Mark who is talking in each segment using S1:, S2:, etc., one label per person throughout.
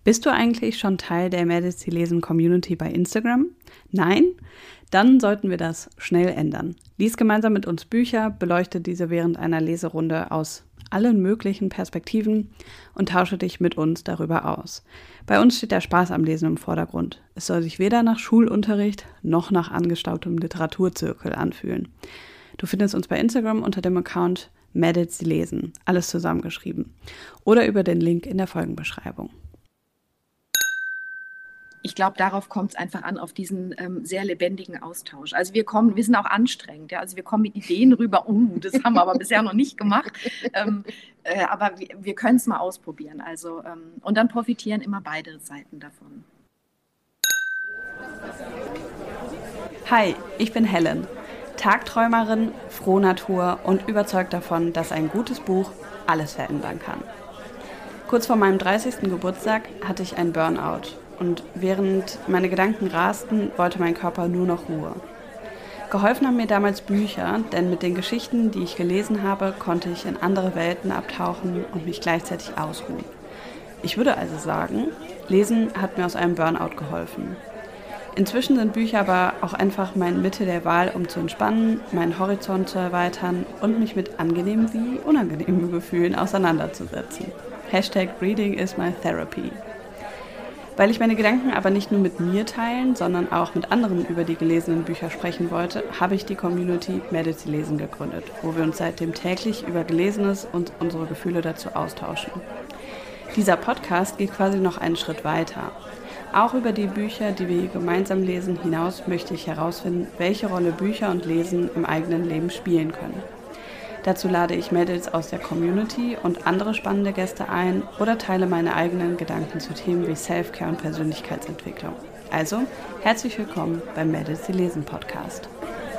S1: Bist du eigentlich schon Teil der Mädels, die lesen Community bei Instagram? Nein? Dann sollten wir das schnell ändern. Lies gemeinsam mit uns Bücher, beleuchte diese während einer Leserunde aus allen möglichen Perspektiven und tausche dich mit uns darüber aus. Bei uns steht der Spaß am Lesen im Vordergrund. Es soll sich weder nach Schulunterricht noch nach angestautem Literaturzirkel anfühlen. Du findest uns bei Instagram unter dem Account Mädels, die lesen, alles zusammengeschrieben, oder über den Link in der Folgenbeschreibung.
S2: Ich glaube, darauf kommt es einfach an, auf diesen sehr lebendigen Austausch. Also wir sind auch anstrengend, ja? Also wir kommen mit Ideen rüber, das haben wir aber bisher noch nicht gemacht, aber wir können es mal ausprobieren. Also, und dann profitieren immer beide Seiten davon.
S1: Hi, ich bin Helen, Tagträumerin, Frohnatur und überzeugt davon, dass ein gutes Buch alles verändern kann. Kurz vor meinem 30. Geburtstag hatte ich einen Burnout. Und während meine Gedanken rasten, wollte mein Körper nur noch Ruhe. Geholfen haben mir damals Bücher, denn mit den Geschichten, die ich gelesen habe, konnte ich in andere Welten abtauchen und mich gleichzeitig ausruhen. Ich würde also sagen, Lesen hat mir aus einem Burnout geholfen. Inzwischen sind Bücher aber auch einfach mein Mittel der Wahl, um zu entspannen, meinen Horizont zu erweitern und mich mit angenehmen wie unangenehmen Gefühlen auseinanderzusetzen. #Reading is my therapy. Weil ich meine Gedanken aber nicht nur mit mir teilen, sondern auch mit anderen über die gelesenen Bücher sprechen wollte, habe ich die Community Mädels, die lesen gegründet, wo wir uns seitdem täglich über Gelesenes und unsere Gefühle dazu austauschen. Dieser Podcast geht quasi noch einen Schritt weiter. Auch über die Bücher, die wir hier gemeinsam lesen, hinaus möchte ich herausfinden, welche Rolle Bücher und Lesen im eigenen Leben spielen können. Dazu lade ich Mädels aus der Community und andere spannende Gäste ein oder teile meine eigenen Gedanken zu Themen wie Self-Care und Persönlichkeitsentwicklung. Also, herzlich willkommen beim Mädels, die lesen Podcast.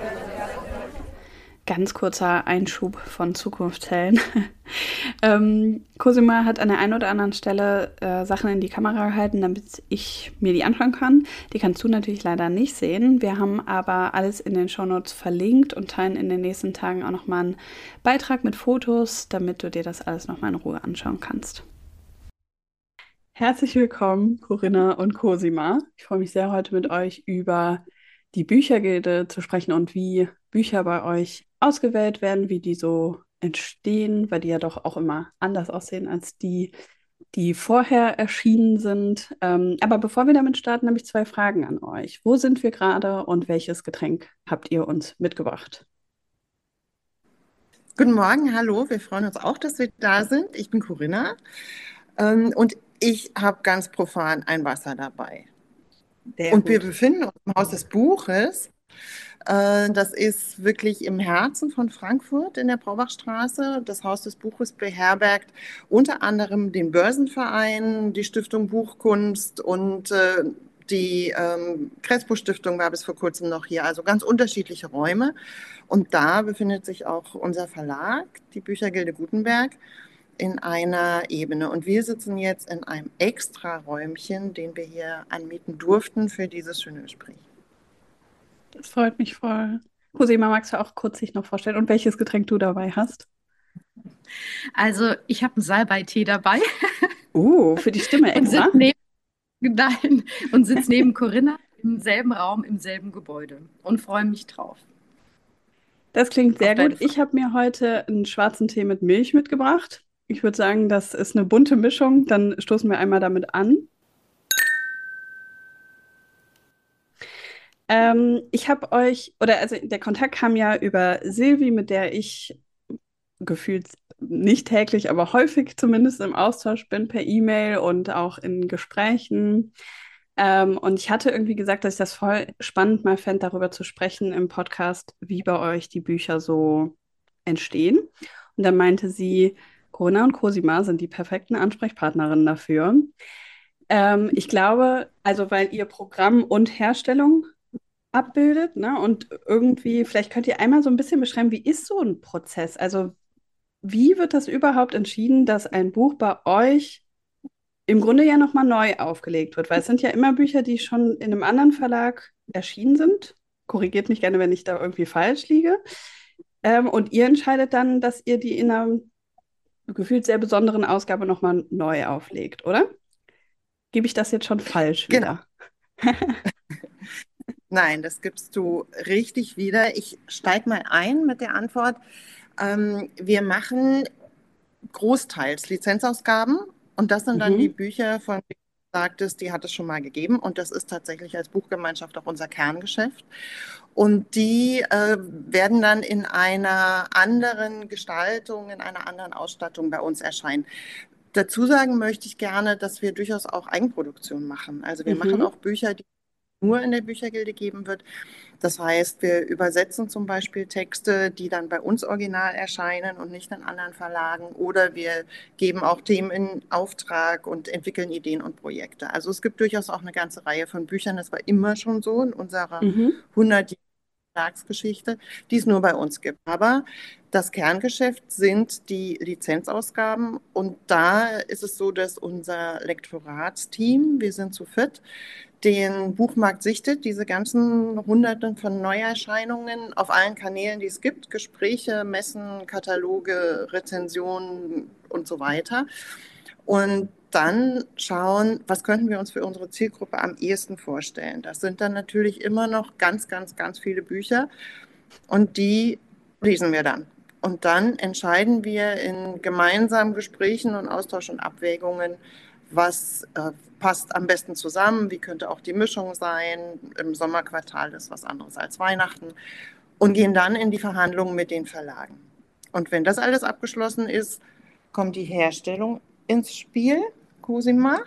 S1: Ganz kurzer Einschub von Zukunftshellen. Cosima hat an der einen oder anderen Stelle Sachen in die Kamera gehalten, damit ich mir die anschauen kann. Die kannst du natürlich leider nicht sehen. Wir haben aber alles in den Shownotes verlinkt und teilen in den nächsten Tagen auch nochmal einen Beitrag mit Fotos, damit du dir das alles nochmal in Ruhe anschauen kannst. Herzlich willkommen, Corinna und Cosima. Ich freue mich sehr, heute mit euch über die Büchergilde zu sprechen und wie Bücher bei euch ausgewählt werden, wie die so entstehen, weil die ja doch auch immer anders aussehen als die, die vorher erschienen sind. Aber bevor wir damit starten, habe ich 2 Fragen an euch. Wo sind wir gerade und welches Getränk habt ihr uns mitgebracht?
S3: Guten Morgen, hallo, wir freuen uns auch, dass wir da sind. Ich bin Corinna und ich habe ganz profan ein Wasser dabei.
S1: Sehr
S3: Und wir
S1: gut.
S3: befinden uns im Haus des Buches. Das ist wirklich im Herzen von Frankfurt in der Braubachstraße. Das Haus des Buches beherbergt unter anderem den Börsenverein, die Stiftung Buchkunst und die Crespo-Stiftung war bis vor kurzem noch hier. Also ganz unterschiedliche Räume. Und da befindet sich auch unser Verlag, die Büchergilde Gutenberg, in einer Ebene. Und wir sitzen jetzt in einem extra Räumchen, den wir hier anmieten durften für dieses schöne Gespräch.
S1: Das freut mich voll. Cosima, magst du auch kurz dich noch vorstellen und welches Getränk du dabei hast?
S2: Also ich habe einen Salbei-Tee dabei
S1: Für die Stimme
S2: und
S1: extra.
S2: sitze neben Corinna im selben Raum, im selben Gebäude und freue mich drauf.
S1: Das klingt sehr
S2: Auf deine
S1: gut. Ich habe mir heute einen schwarzen Tee mit Milch mitgebracht. Ich würde sagen, das ist eine bunte Mischung. Dann stoßen wir einmal damit an. Ich habe euch, oder also der Kontakt kam ja über Silvi, mit der ich gefühlt nicht täglich, aber häufig zumindest im Austausch bin per E-Mail und auch in Gesprächen. Und ich hatte irgendwie gesagt, dass ich das voll spannend mal fände, darüber zu sprechen im Podcast, wie bei euch die Bücher so entstehen. Und dann meinte sie, Corona und Cosima sind die perfekten Ansprechpartnerinnen dafür. Ich glaube, also weil ihr Programm und Herstellung abbildet, ne? Und irgendwie, vielleicht könnt ihr einmal so ein bisschen beschreiben, wie ist so ein Prozess? Also wie wird das überhaupt entschieden, dass ein Buch bei euch im Grunde ja nochmal neu aufgelegt wird? Weil es sind ja immer Bücher, die schon in einem anderen Verlag erschienen sind. Korrigiert mich gerne, wenn ich da irgendwie falsch liege. Und ihr entscheidet dann, dass ihr die in einer gefühlt sehr besonderen Ausgabe nochmal neu auflegt, oder? gebe ich das jetzt schon falsch
S3: Genau.
S1: wieder?
S3: Nein, das gibst du richtig wieder. Ich steige mal ein mit der Antwort. Wir machen großteils Lizenzausgaben und das sind dann die
S1: Mhm.
S3: Bücher, von denen du sagtest, die hat es schon mal gegeben und das ist tatsächlich als Buchgemeinschaft auch unser Kerngeschäft. Und die werden dann in einer anderen Gestaltung, in einer anderen Ausstattung bei uns erscheinen. Dazu sagen möchte ich gerne, dass wir durchaus auch Eigenproduktion machen. Also wir machen
S1: Mhm.
S3: auch Bücher, die nur in der Büchergilde geben wird. Das heißt, wir übersetzen zum Beispiel Texte, die dann bei uns original erscheinen und nicht in anderen Verlagen. Oder wir geben auch Themen in Auftrag und entwickeln Ideen und Projekte. Also es gibt durchaus auch eine ganze Reihe von Büchern. Das war immer schon so in unserer
S1: Mhm.
S3: 100 Verlagsgeschichte, die es nur bei uns gibt. Aber das Kerngeschäft sind die Lizenzausgaben und da ist es so, dass unser Lektoratsteam, wir sind zu viert, den Buchmarkt sichtet, diese ganzen Hunderten von Neuerscheinungen auf allen Kanälen, die es gibt, Gespräche, Messen, Kataloge, Rezensionen und so weiter. Und dann schauen, was könnten wir uns für unsere Zielgruppe am ehesten vorstellen. Das sind dann natürlich immer noch ganz, ganz, ganz viele Bücher und die lesen wir dann. Und dann entscheiden wir in gemeinsamen Gesprächen und Austausch und Abwägungen, was passt am besten zusammen, wie könnte auch die Mischung sein. Im Sommerquartal ist was anderes als Weihnachten und gehen dann in die Verhandlungen mit den Verlagen. Und wenn das alles abgeschlossen ist, kommt die Herstellung ins Spiel. Cosima?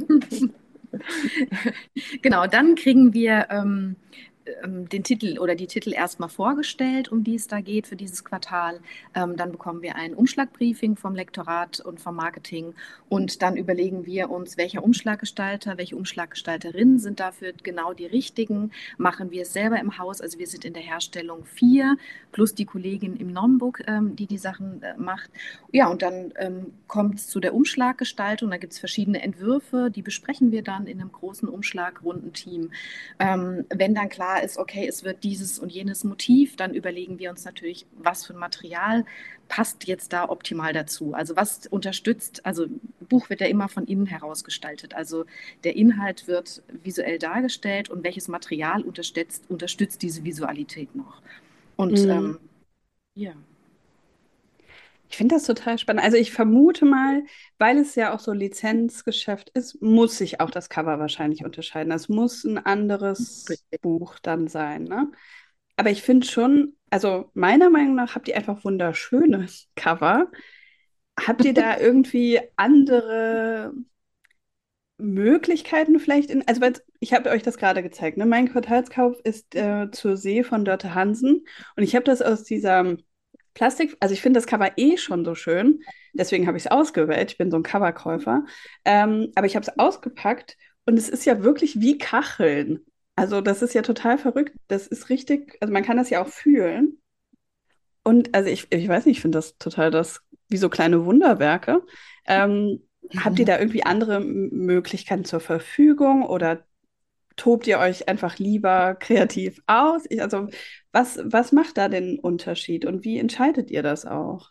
S2: Genau, dann kriegen wir den Titel oder die Titel erstmal vorgestellt, um die es da geht für dieses Quartal. Dann bekommen wir ein Umschlagbriefing vom Lektorat und vom Marketing und dann überlegen wir uns, welcher Umschlaggestalter, welche Umschlaggestalterinnen sind dafür genau die richtigen. Machen wir es selber im Haus, also wir sind in der Herstellung 4 plus die Kollegin im Nonbook, die die Sachen macht. Ja, und dann kommt es zu der Umschlaggestaltung. Da gibt es verschiedene Entwürfe, die besprechen wir dann in einem großen Umschlagrundenteam. Wenn dann klar ist, okay, es wird dieses und jenes Motiv, dann überlegen wir uns natürlich, was für ein Material passt jetzt da optimal dazu. Also was unterstützt, also ein Buch wird ja immer von innen heraus gestaltet. Also der Inhalt wird visuell dargestellt und welches Material unterstützt diese Visualität noch. Und
S1: Mhm.
S2: ja.
S1: Ich finde das total spannend. Also ich vermute mal, weil es ja auch so Lizenzgeschäft ist, muss sich auch das Cover wahrscheinlich unterscheiden. Das muss ein anderes Buch dann sein, ne? Aber ich finde schon, also meiner Meinung nach habt ihr einfach wunderschöne Cover. Habt ihr da irgendwie andere Möglichkeiten vielleicht also weil ich habe euch das gerade gezeigt, ne? Mein Quartalskauf ist zur See von Dörte Hansen und ich habe das aus dieser Plastik, also ich finde das Cover eh schon so schön, deswegen habe ich es ausgewählt, ich bin so ein Coverkäufer, aber ich habe es ausgepackt und es ist ja wirklich wie Kacheln. Also das ist ja total verrückt, das ist richtig, also man kann das ja auch fühlen und also ich weiß nicht, ich finde das total wie so kleine Wunderwerke. Habt ihr da irgendwie andere Möglichkeiten zur Verfügung oder tobt ihr euch einfach lieber kreativ aus? Also, was macht da den Unterschied und wie entscheidet ihr das auch?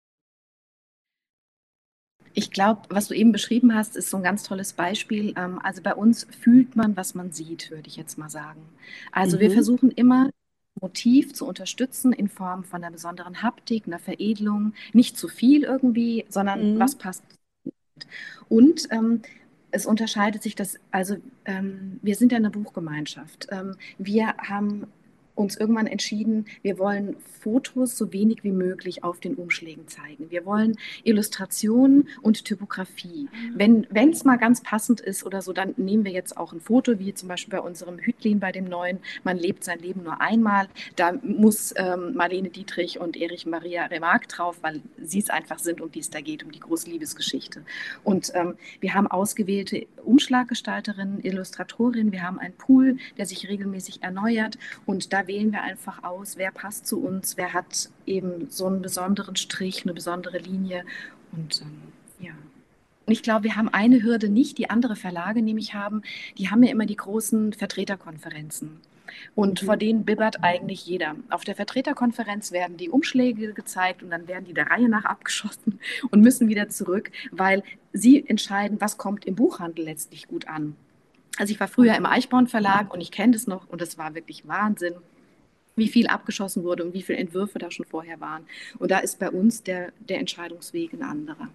S2: Ich glaube, was du eben beschrieben hast, ist so ein ganz tolles Beispiel. Also bei uns fühlt man, was man sieht, würde ich jetzt mal sagen. Also wir
S1: Mhm.
S2: versuchen immer, Motiv zu unterstützen in Form von einer besonderen Haptik, einer Veredelung. Nicht zu viel irgendwie, sondern was
S1: Mhm.
S2: passt. Und es unterscheidet sich das, also wir sind ja eine Buchgemeinschaft. Wir haben uns irgendwann entschieden, wir wollen Fotos so wenig wie möglich auf den Umschlägen zeigen. Wir wollen Illustrationen und Typografie. Wenn es mal ganz passend ist oder so, dann nehmen wir jetzt auch ein Foto, wie zum Beispiel bei unserem Hütlin, bei dem neuen. Man lebt sein Leben nur einmal. Da muss Marlene Dietrich und Erich Maria Remarque drauf, weil sie es einfach sind, um die es da geht, um die große Liebesgeschichte. Und wir haben ausgewählte Umschlaggestalterinnen, Illustratorinnen, wir haben einen Pool, der sich regelmäßig erneuert und da wählen wir einfach aus, wer passt zu uns, wer hat eben so einen besonderen Strich, eine besondere Linie und ja. Und ich glaube, wir haben eine Hürde nicht, die andere Verlage nämlich haben. Die haben ja immer die großen Vertreterkonferenzen. Und vor denen bibbert eigentlich jeder. Auf der Vertreterkonferenz werden die Umschläge gezeigt und dann werden die der Reihe nach abgeschossen und müssen wieder zurück, weil sie entscheiden, was kommt im Buchhandel letztlich gut an. Also ich war früher im Eichborn Verlag und ich kenne das noch und es war wirklich Wahnsinn, wie viel abgeschossen wurde und wie viele Entwürfe da schon vorher waren. Und da ist bei uns der Entscheidungsweg ein anderer.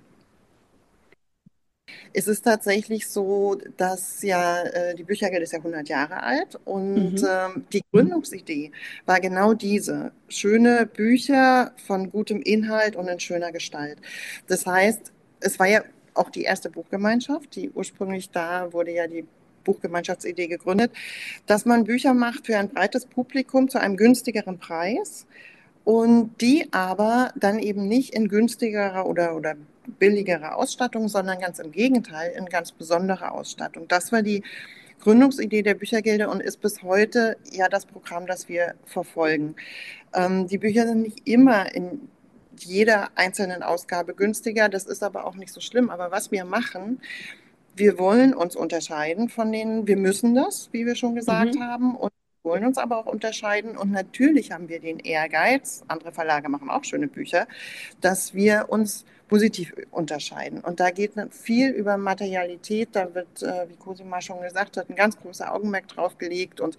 S3: Es ist tatsächlich so, dass ja die Büchergilde ist ja 100 Jahre alt und
S1: Mhm.
S3: die Gründungsidee war genau diese: schöne Bücher von gutem Inhalt und in schöner Gestalt. Das heißt, es war ja auch die erste Buchgemeinschaft, die ursprünglich da wurde ja die Buchgemeinschaftsidee gegründet, dass man Bücher macht für ein breites Publikum zu einem günstigeren Preis und die aber dann eben nicht in günstigerer oder billigere Ausstattung, sondern ganz im Gegenteil, in ganz besondere Ausstattung. Das war die Gründungsidee der Büchergilde und ist bis heute ja das Programm, das wir verfolgen. Die Bücher sind nicht immer in jeder einzelnen Ausgabe günstiger, das ist aber auch nicht so schlimm. Aber was wir machen, wir wollen uns unterscheiden von denen, wir müssen das, wie wir schon gesagt
S1: Mhm.
S3: haben, und wollen uns aber auch unterscheiden. Und natürlich haben wir den Ehrgeiz, andere Verlage machen auch schöne Bücher, dass wir uns positiv unterscheiden. Und da geht viel über Materialität, da wird, wie Cosima schon gesagt hat, ein ganz großer Augenmerk drauf gelegt. Und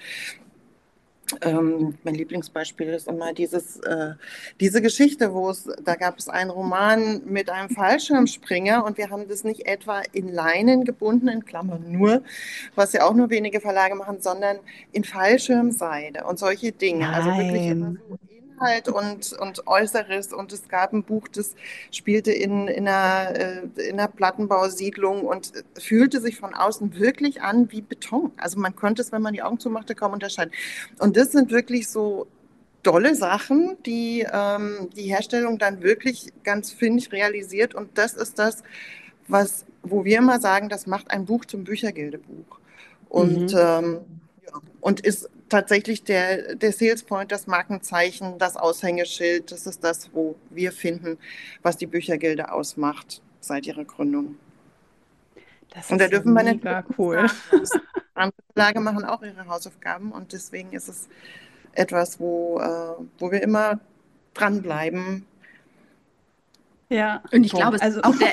S3: mein Lieblingsbeispiel ist immer diese Geschichte, da gab es einen Roman mit einem Fallschirmspringer und wir haben das nicht etwa in Leinen gebunden, in Klammern nur, was ja auch nur wenige Verlage machen, sondern in Fallschirmseide und solche Dinge. Also wirklich immer
S1: Nein.
S3: so Inhalt und Äußeres. Und es gab ein Buch, das spielte in einer Plattenbausiedlung und fühlte sich von außen wirklich an wie Beton. Also man konnte es, wenn man die Augen zumachte, kaum unterscheiden. Und das sind wirklich so dolle Sachen, die die Herstellung dann wirklich ganz findig realisiert. Und das ist das, wo wir immer sagen, das macht ein Buch zum Büchergildebuch. Und,
S1: Mhm.
S3: ja, und ist tatsächlich der Sales Point, das Markenzeichen, das Aushängeschild. Das ist das, wo wir finden, was die Büchergilde ausmacht seit ihrer Gründung.
S1: Das
S3: Und da
S1: ist ja
S3: dürfen wir natürlich
S1: mega
S3: nicht
S1: cool.
S3: sagen. Andere Verlage machen auch ihre Hausaufgaben und deswegen ist es etwas, wo wir immer dranbleiben.
S1: Ja,
S2: Und ich glaube,
S3: Punkt.
S2: es ist
S1: also
S2: auch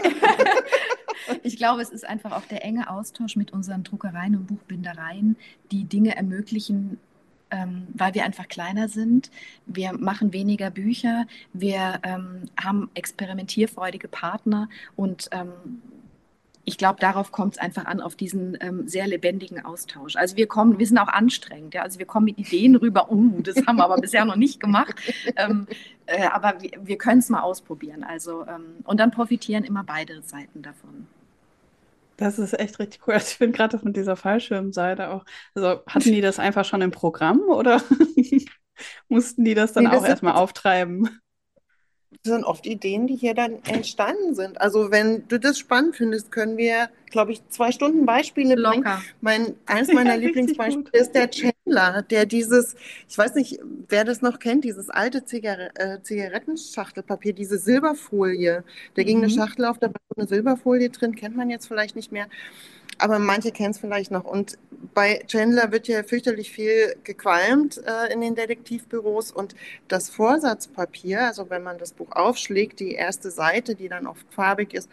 S2: ich glaube, es ist einfach auch der enge Austausch mit unseren Druckereien und Buchbindereien, die Dinge ermöglichen, weil wir einfach kleiner sind. Wir machen weniger Bücher, wir haben experimentierfreudige Partner und ich glaube, darauf kommt es einfach an, auf diesen sehr lebendigen Austausch. Also wir sind auch anstrengend, ja? Also wir kommen mit Ideen rüber, das haben wir aber bisher noch nicht gemacht, aber wir können es mal ausprobieren. Also, und dann profitieren immer beide Seiten davon.
S1: das ist echt richtig cool. Also ich bin gerade von dieser Fallschirmseite auch. Also hatten die das einfach schon im Programm oder mussten die das dann
S3: Nee,
S1: auch erstmal auftreiben?
S3: das sind oft Ideen, die hier dann entstanden sind. Also wenn du das spannend findest, können wir, glaube ich, 2 Stunden Beispiele bringen.
S2: Locker.
S3: Eins
S1: Ja,
S3: meiner
S1: richtig gut.
S3: Lieblingsbeispiele ist der Chandler, der ich weiß nicht, wer das noch kennt, dieses alte Zigarettenschachtelpapier, diese Silberfolie. Da ging eine
S1: Mhm.
S3: Schachtel auf, da war so eine Silberfolie drin, kennt man jetzt vielleicht nicht mehr. Aber manche kennen es vielleicht noch. Und bei Chandler wird ja fürchterlich viel gequalmt in den Detektivbüros. Und das Vorsatzpapier, also wenn man das Buch aufschlägt, die erste Seite, die dann oft farbig ist,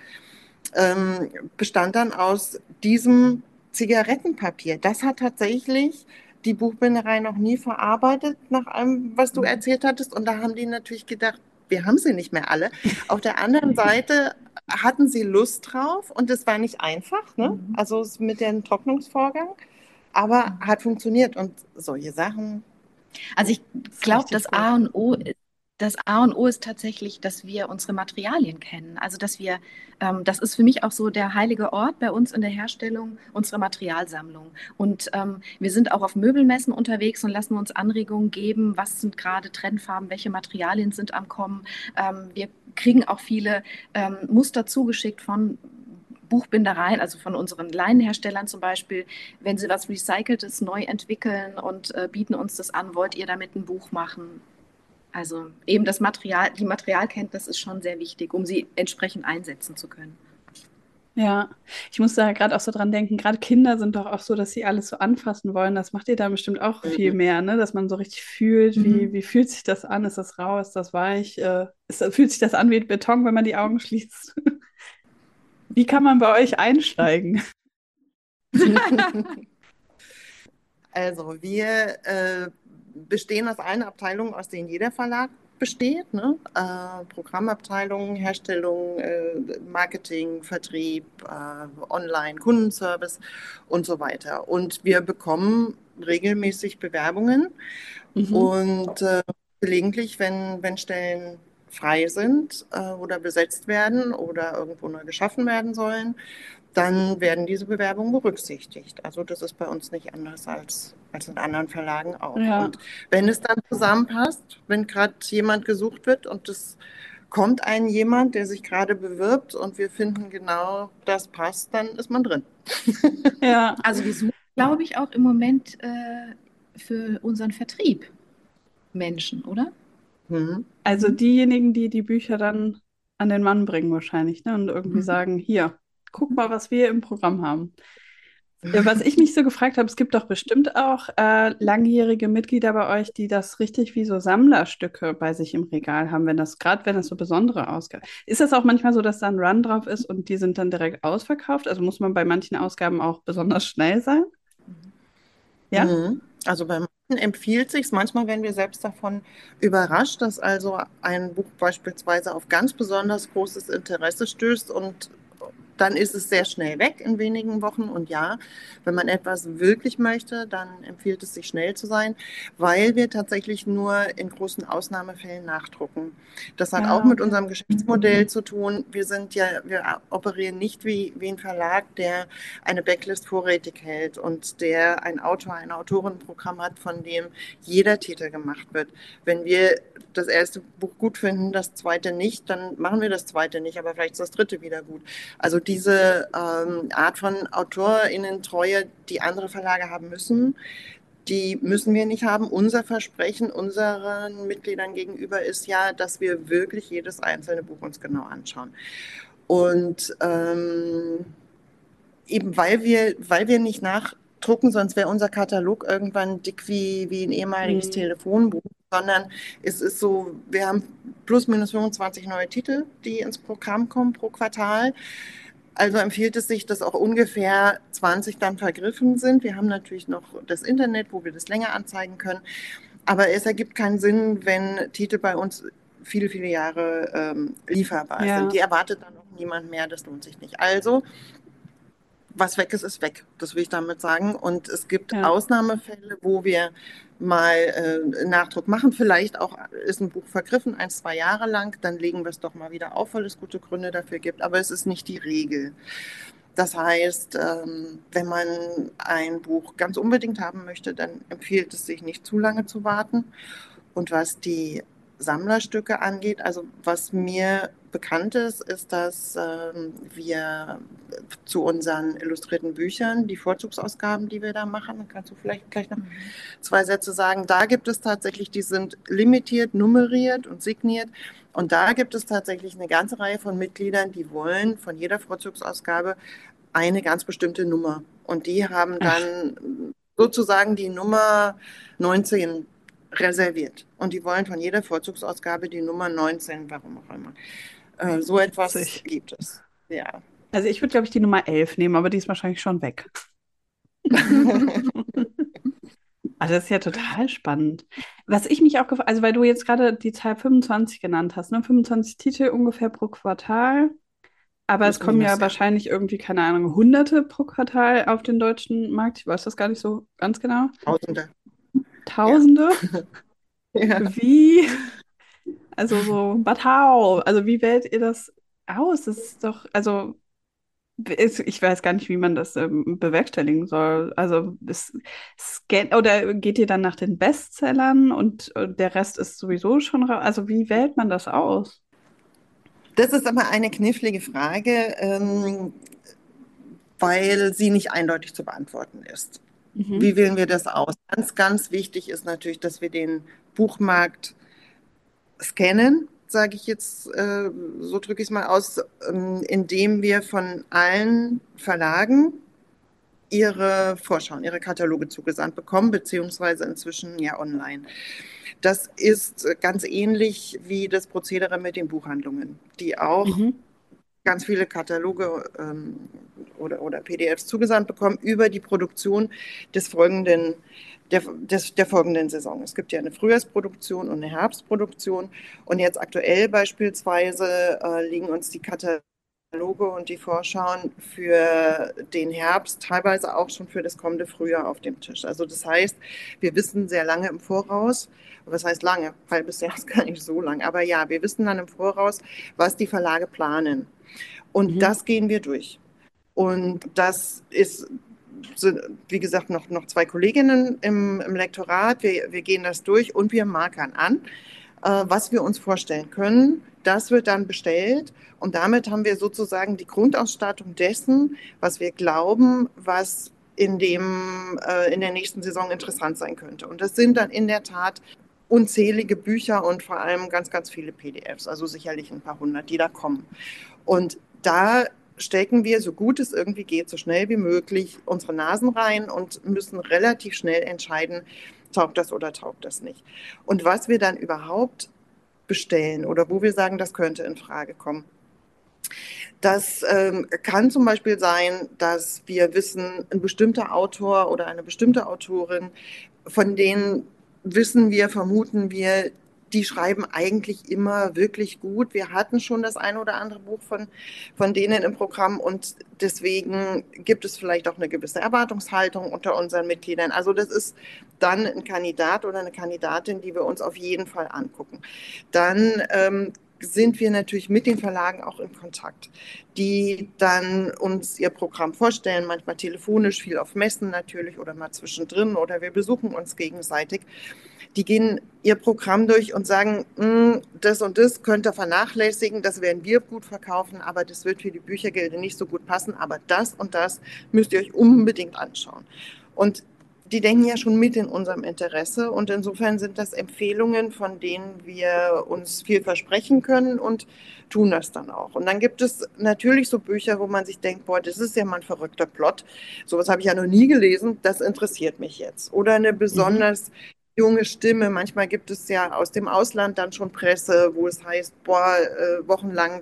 S3: bestand dann aus diesem Zigarettenpapier. Das hat tatsächlich die Buchbinderei noch nie verarbeitet, nach allem, was du erzählt hattest. Und da haben die natürlich gedacht, wir haben sie nicht mehr alle. Auf der anderen Seite hatten sie Lust drauf und es war nicht einfach, ne?
S2: Mhm.
S3: Also mit dem Trocknungsvorgang, aber hat funktioniert und solche Sachen.
S2: Also ich
S1: Das ist
S2: glaube,
S1: richtig cool.
S2: Das A und O ist tatsächlich, dass wir unsere Materialien kennen. Also dass wir, das ist für mich auch so der heilige Ort bei uns in der Herstellung, unsere Materialsammlung. Und wir sind auch auf Möbelmessen unterwegs und lassen uns Anregungen geben, was sind gerade Trendfarben, welche Materialien sind am Kommen. Wir kriegen auch viele Muster zugeschickt von Buchbindereien, also von unseren Leinenherstellern zum Beispiel, wenn sie was Recyceltes neu entwickeln und bieten uns das an, wollt ihr damit ein Buch machen? Also eben die Materialkenntnis ist schon sehr wichtig, um sie entsprechend einsetzen zu können.
S1: Ja, ich muss da gerade auch so dran denken, gerade Kinder sind doch auch so, dass sie alles so anfassen wollen. Das macht ihr da bestimmt auch viel
S3: Mhm.
S1: mehr, ne? Dass man so richtig fühlt,
S2: Mhm.
S1: wie fühlt sich das an? Ist das rau, ist das weich? Fühlt sich das an wie Beton, wenn man die Augen schließt? Wie kann man bei euch einsteigen?
S3: Also wir bestehen aus allen Abteilungen, aus denen jeder Verlag besteht. Ne? Programmabteilung, Herstellung, Marketing, Vertrieb, Online, Kundenservice und so weiter. Und wir bekommen regelmäßig Bewerbungen
S1: Mhm.
S3: und gelegentlich, wenn Stellen frei sind oder besetzt werden oder irgendwo neu geschaffen werden sollen, dann werden diese Bewerbungen berücksichtigt. Also das ist bei uns nicht anders als in anderen Verlagen auch.
S1: Ja,
S3: Und wenn es dann zusammenpasst, wenn gerade jemand gesucht wird und es kommt ein jemand, der sich gerade bewirbt und wir finden genau, das passt, dann ist man drin.
S1: ja.
S2: Also wir suchen, glaube ich, auch im Moment für unseren Vertrieb Menschen, oder?
S3: Mhm.
S1: Also
S2: Mhm.
S1: diejenigen, die die Bücher dann an den Mann bringen wahrscheinlich, ne? Und irgendwie
S2: Mhm.
S1: sagen, hier, guck mal, was wir im Programm haben. Was ich mich so gefragt habe, es gibt doch bestimmt auch langjährige Mitglieder bei euch, die das richtig wie so Sammlerstücke bei sich im Regal haben, gerade wenn das so besondere Ausgaben. Ist das auch manchmal so, dass da ein Run drauf ist und die sind dann direkt ausverkauft? Also muss man bei manchen Ausgaben auch besonders schnell sein? Ja?
S3: Mhm. Also bei manchen empfiehlt sich manchmal werden wir selbst davon überrascht, dass also ein Buch beispielsweise auf ganz besonders großes Interesse stößt und dann ist es sehr schnell weg in wenigen Wochen. Und ja, wenn man etwas wirklich möchte, dann empfiehlt es sich schnell zu sein, weil wir tatsächlich nur in großen Ausnahmefällen nachdrucken. Das hat auch
S1: Ah,
S3: mit
S1: okay.
S3: unserem Geschäftsmodell zu tun. Wir operieren nicht wie ein Verlag, der eine Backlist vorrätig hält und der ein Autor, ein Autorenprogramm hat, von dem jeder Titel gemacht wird. Wenn wir das erste Buch gut finden, das zweite nicht, dann machen wir das zweite nicht, aber vielleicht ist das dritte wieder gut. Also diese Art von AutorInnen-Treue, die andere Verlage haben müssen, die müssen wir nicht haben. Unser Versprechen unseren Mitgliedern gegenüber ist ja, dass wir wirklich jedes einzelne Buch uns genau anschauen. Und eben weil wir nicht nachdrucken, sonst wäre unser Katalog irgendwann dick wie ein ehemaliges
S1: Hm.
S3: Telefonbuch, sondern es ist so, wir haben plus minus 25 neue Titel, die ins Programm kommen pro Quartal. Also empfiehlt es sich, dass auch ungefähr 20 dann vergriffen sind. Wir haben natürlich noch das Internet, wo wir das länger anzeigen können. Aber es ergibt keinen Sinn, wenn Titel bei uns viele, viele Jahre lieferbar sind.
S1: Ja,
S3: Die erwartet dann auch niemand mehr, das lohnt sich nicht. Also was weg ist, ist weg. Das will ich damit sagen. Und es gibt
S1: ja.
S3: Ausnahmefälle, wo wir mal Nachdruck machen. Vielleicht auch ist ein Buch vergriffen, 1, 2 Jahre lang. Dann legen wir es doch mal wieder auf, weil es gute Gründe dafür gibt. Aber es ist nicht die Regel. Das heißt, wenn man ein Buch ganz unbedingt haben möchte, dann empfiehlt es sich nicht zu lange zu warten. Und was die Sammlerstücke angeht, also was mir bekannt ist, ist, dass wir zu unseren illustrierten Büchern, die Vorzugsausgaben, die wir da machen, da kannst du vielleicht gleich noch 2 Sätze sagen, da gibt es tatsächlich, die sind limitiert, nummeriert und signiert. Und da gibt es tatsächlich eine ganze Reihe von Mitgliedern, die wollen von jeder Vorzugsausgabe eine ganz bestimmte Nummer. Und die haben
S1: Ach,
S3: dann sozusagen die Nummer 19 reserviert. Und die wollen von jeder Vorzugsausgabe die Nummer 19, warum auch immer. So etwas
S1: witzig.
S3: gibt es. Ja.
S1: Also ich würde, glaube ich, die Nummer 11 nehmen, aber die ist wahrscheinlich schon weg. Also das ist ja total spannend. Was ich mich auch gefragt, also weil du jetzt gerade die Zahl 25 genannt hast, ne? 25 Titel ungefähr pro Quartal, aber es
S3: Plus
S1: kommen
S3: minus,
S1: ja
S3: ja.
S1: wahrscheinlich irgendwie, keine Ahnung, Hunderte pro Quartal auf den deutschen Markt. Ich weiß das gar nicht so ganz genau.
S3: Tausende. Ja.
S1: Tausende?
S3: Ja.
S1: Wie? Also so, but how? Also wie wählt ihr das aus? Das ist doch, also ich weiß gar nicht, wie man das bewerkstelligen soll. Also oder geht ihr dann nach den Bestsellern und der Rest ist sowieso schon raus? Also wie wählt man das aus?
S3: Das ist aber eine knifflige Frage, weil sie nicht eindeutig zu beantworten ist.
S1: Mhm.
S3: Wie wählen wir das aus? Ganz, ganz wichtig ist natürlich, dass wir den Buchmarkt scannen sage ich jetzt, so drücke ich es mal aus, indem wir von allen Verlagen ihre Vorschauen, ihre Kataloge zugesandt bekommen, beziehungsweise inzwischen ja online. Das ist ganz ähnlich wie das Prozedere mit den Buchhandlungen, die auch
S1: Mhm.
S3: ganz viele Kataloge oder PDFs zugesandt bekommen über die Produktion des folgenden, der folgenden Saison. Es gibt ja eine Frühjahrsproduktion und eine Herbstproduktion. Und jetzt aktuell beispielsweise liegen uns die Kataloge und die Vorschauen für den Herbst, teilweise auch schon für das kommende Frühjahr auf dem Tisch. Also das heißt, wir wissen sehr lange im Voraus, was heißt lange? Halbes Jahr ist gar nicht so lang, aber ja, wir wissen dann im Voraus, was die Verlage planen. Und
S1: Mhm.
S3: das gehen wir durch. Und das ist, sind, wie gesagt, noch zwei Kolleginnen im Lektorat. Wir gehen das durch und wir markern an, was wir uns vorstellen können. Das wird dann bestellt und damit haben wir sozusagen die Grundausstattung dessen, was wir glauben, was in der nächsten Saison interessant sein könnte. Und das sind dann in der Tat unzählige Bücher und vor allem ganz, ganz viele PDFs, also sicherlich ein paar hundert, die da kommen. Und da stecken wir, so gut es irgendwie geht, so schnell wie möglich unsere Nasen rein und müssen relativ schnell entscheiden, taugt das oder taugt das nicht. Und was wir dann überhaupt bestellen oder wo wir sagen, das könnte in Frage kommen. Das kann zum Beispiel sein, dass wir wissen, ein bestimmter Autor oder eine bestimmte Autorin, von denen wissen wir, vermuten wir, die schreiben eigentlich immer wirklich gut. Wir hatten schon das ein oder andere Buch von denen im Programm und deswegen gibt es vielleicht auch eine gewisse Erwartungshaltung unter unseren Mitgliedern. Also das ist dann ein Kandidat oder eine Kandidatin, die wir uns auf jeden Fall angucken. Dann sind wir natürlich mit den Verlagen auch in Kontakt, die dann uns ihr Programm vorstellen, manchmal telefonisch, viel auf Messen natürlich oder mal zwischendrin oder wir besuchen uns gegenseitig. Die gehen ihr Programm durch und sagen, das und das könnt ihr vernachlässigen, das werden wir gut verkaufen, aber das wird für die Büchergilde nicht so gut passen, aber das und das müsst ihr euch unbedingt anschauen. Und die denken ja schon mit in unserem Interesse und insofern sind das Empfehlungen, von denen wir uns viel versprechen können und tun das dann auch. Und dann gibt es natürlich so Bücher, wo man sich denkt, boah, das ist ja mal ein verrückter Plot. Sowas habe ich ja noch nie gelesen, das interessiert mich jetzt. Oder eine
S1: Mhm.
S3: besonders junge Stimme. Manchmal gibt es ja aus dem Ausland dann schon Presse, wo es heißt, boah, wochenlang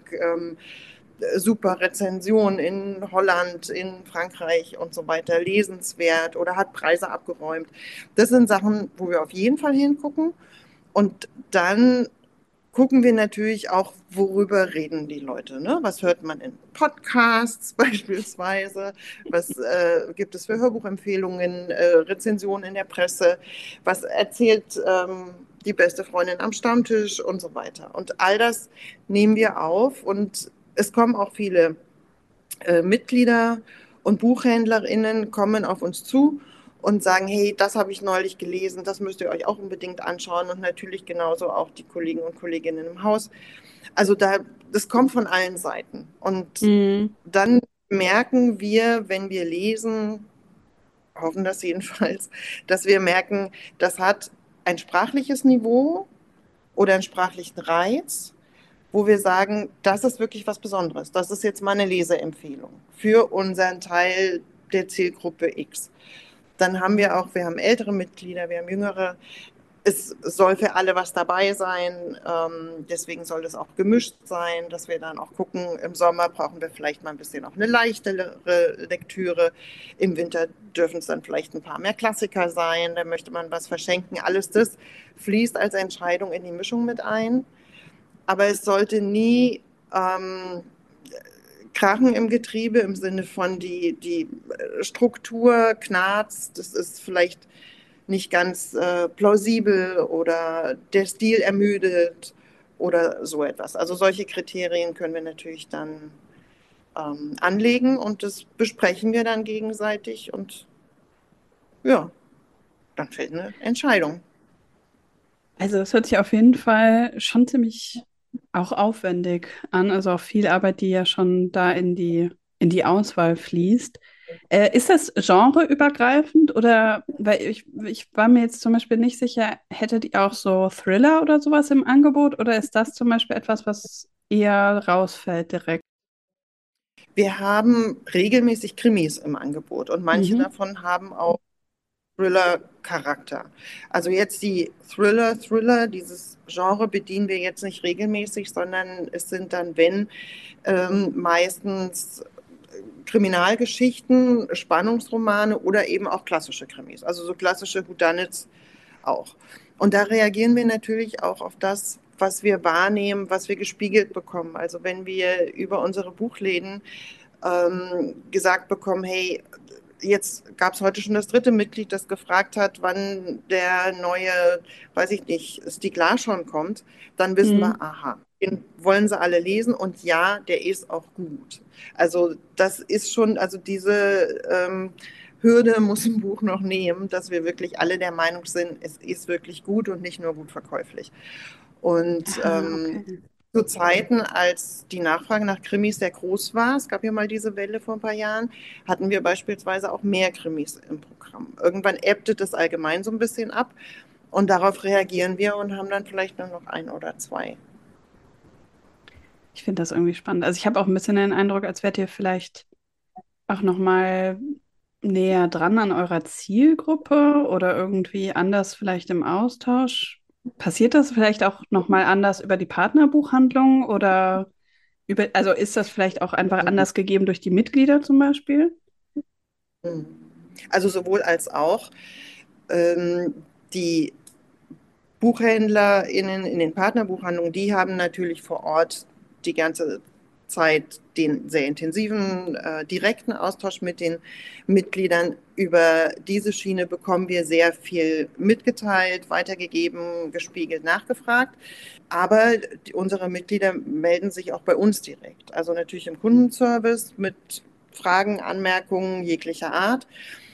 S3: super Rezension in Holland, in Frankreich und so weiter, lesenswert oder hat Preise abgeräumt. Das sind Sachen, wo wir auf jeden Fall hingucken. Und dann gucken wir natürlich auch, worüber reden die Leute. Ne? Was hört man in Podcasts beispielsweise? Was gibt es für Hörbuchempfehlungen, Rezensionen in der Presse? Was erzählt die beste Freundin am Stammtisch und so weiter? Und all das nehmen wir auf und es kommen auch viele Mitglieder und BuchhändlerInnen kommen auf uns zu und sagen, hey, das habe ich neulich gelesen, das müsst ihr euch auch unbedingt anschauen und natürlich genauso auch die Kollegen und Kolleginnen im Haus. Also das kommt von allen Seiten. Und
S1: Mhm.
S3: dann merken wir, wenn wir lesen, hoffen das jedenfalls, dass wir merken, das hat ein sprachliches Niveau oder einen sprachlichen Reiz, wo wir sagen, das ist wirklich was Besonderes. Das ist jetzt mal eine Leseempfehlung für unseren Teil der Zielgruppe X. Dann haben wir haben ältere Mitglieder, wir haben jüngere. Es soll für alle was dabei sein. Deswegen soll es auch gemischt sein, dass wir dann auch gucken, im Sommer brauchen wir vielleicht mal ein bisschen auch eine leichtere Lektüre. Im Winter dürfen es dann vielleicht ein paar mehr Klassiker sein. Da möchte man was verschenken. Alles das fließt als Entscheidung in die Mischung mit ein. Aber es sollte nie Krachen im Getriebe im Sinne von die Struktur knarzt, das ist vielleicht nicht ganz plausibel oder der Stil ermüdet oder so etwas. Also solche Kriterien können wir natürlich dann anlegen und das besprechen wir dann gegenseitig und ja, dann fällt eine Entscheidung.
S1: Also es hört sich auf jeden Fall schon ziemlich auch aufwendig an, also auch viel Arbeit, die ja schon da in die Auswahl fließt. Ist das genreübergreifend oder, weil ich war mir jetzt zum Beispiel nicht sicher, hättet ihr auch so Thriller oder sowas im Angebot oder ist das zum Beispiel etwas, was eher rausfällt direkt?
S3: Wir haben regelmäßig Krimis im Angebot und manche
S1: Mhm.
S3: davon haben auch Thriller-Charakter. Also jetzt die Thriller, dieses Genre bedienen wir jetzt nicht regelmäßig, sondern es sind dann, wenn, meistens Kriminalgeschichten, Spannungsromane oder eben auch klassische Krimis, also so klassische Whodunits auch. Und da reagieren wir natürlich auch auf das, was wir wahrnehmen, was wir gespiegelt bekommen. Also wenn wir über unsere Buchläden gesagt bekommen, hey, jetzt gab es heute schon das dritte Mitglied, das gefragt hat, wann der neue, weiß ich nicht, Stieg Larsson kommt, dann wissen wir,
S1: Mhm.
S3: aha, den wollen sie alle lesen und ja, der ist auch gut. Also das ist schon, also diese Hürde muss ein Buch noch nehmen, dass wir wirklich alle der Meinung sind, es ist wirklich gut und nicht nur gut verkäuflich. Und
S1: Ah, okay.
S3: zu Zeiten, als die Nachfrage nach Krimis sehr groß war, es gab ja mal diese Welle vor ein paar Jahren, hatten wir beispielsweise auch mehr Krimis im Programm. Irgendwann ebbte das allgemein so ein bisschen ab und darauf reagieren wir und haben dann vielleicht nur noch ein oder zwei.
S1: Ich finde das irgendwie spannend. Also ich habe auch ein bisschen den Eindruck, als wärt ihr vielleicht auch noch mal näher dran an eurer Zielgruppe oder irgendwie anders vielleicht im Austausch. Passiert das vielleicht auch noch mal anders über die Partnerbuchhandlung oder über, also ist das vielleicht auch einfach anders gegeben durch die Mitglieder zum Beispiel?
S3: Mhm. Also sowohl als auch. Ähm, Die BuchhändlerInnen in den Partnerbuchhandlungen, die haben natürlich vor Ort die ganze Zeit den sehr intensiven, direkten Austausch mit den Mitgliedern. Über diese Schiene bekommen wir sehr viel mitgeteilt, weitergegeben, gespiegelt, nachgefragt. Aber unsere Mitglieder melden sich auch bei uns direkt. Also natürlich im Kundenservice mit Fragen, Anmerkungen jeglicher Art,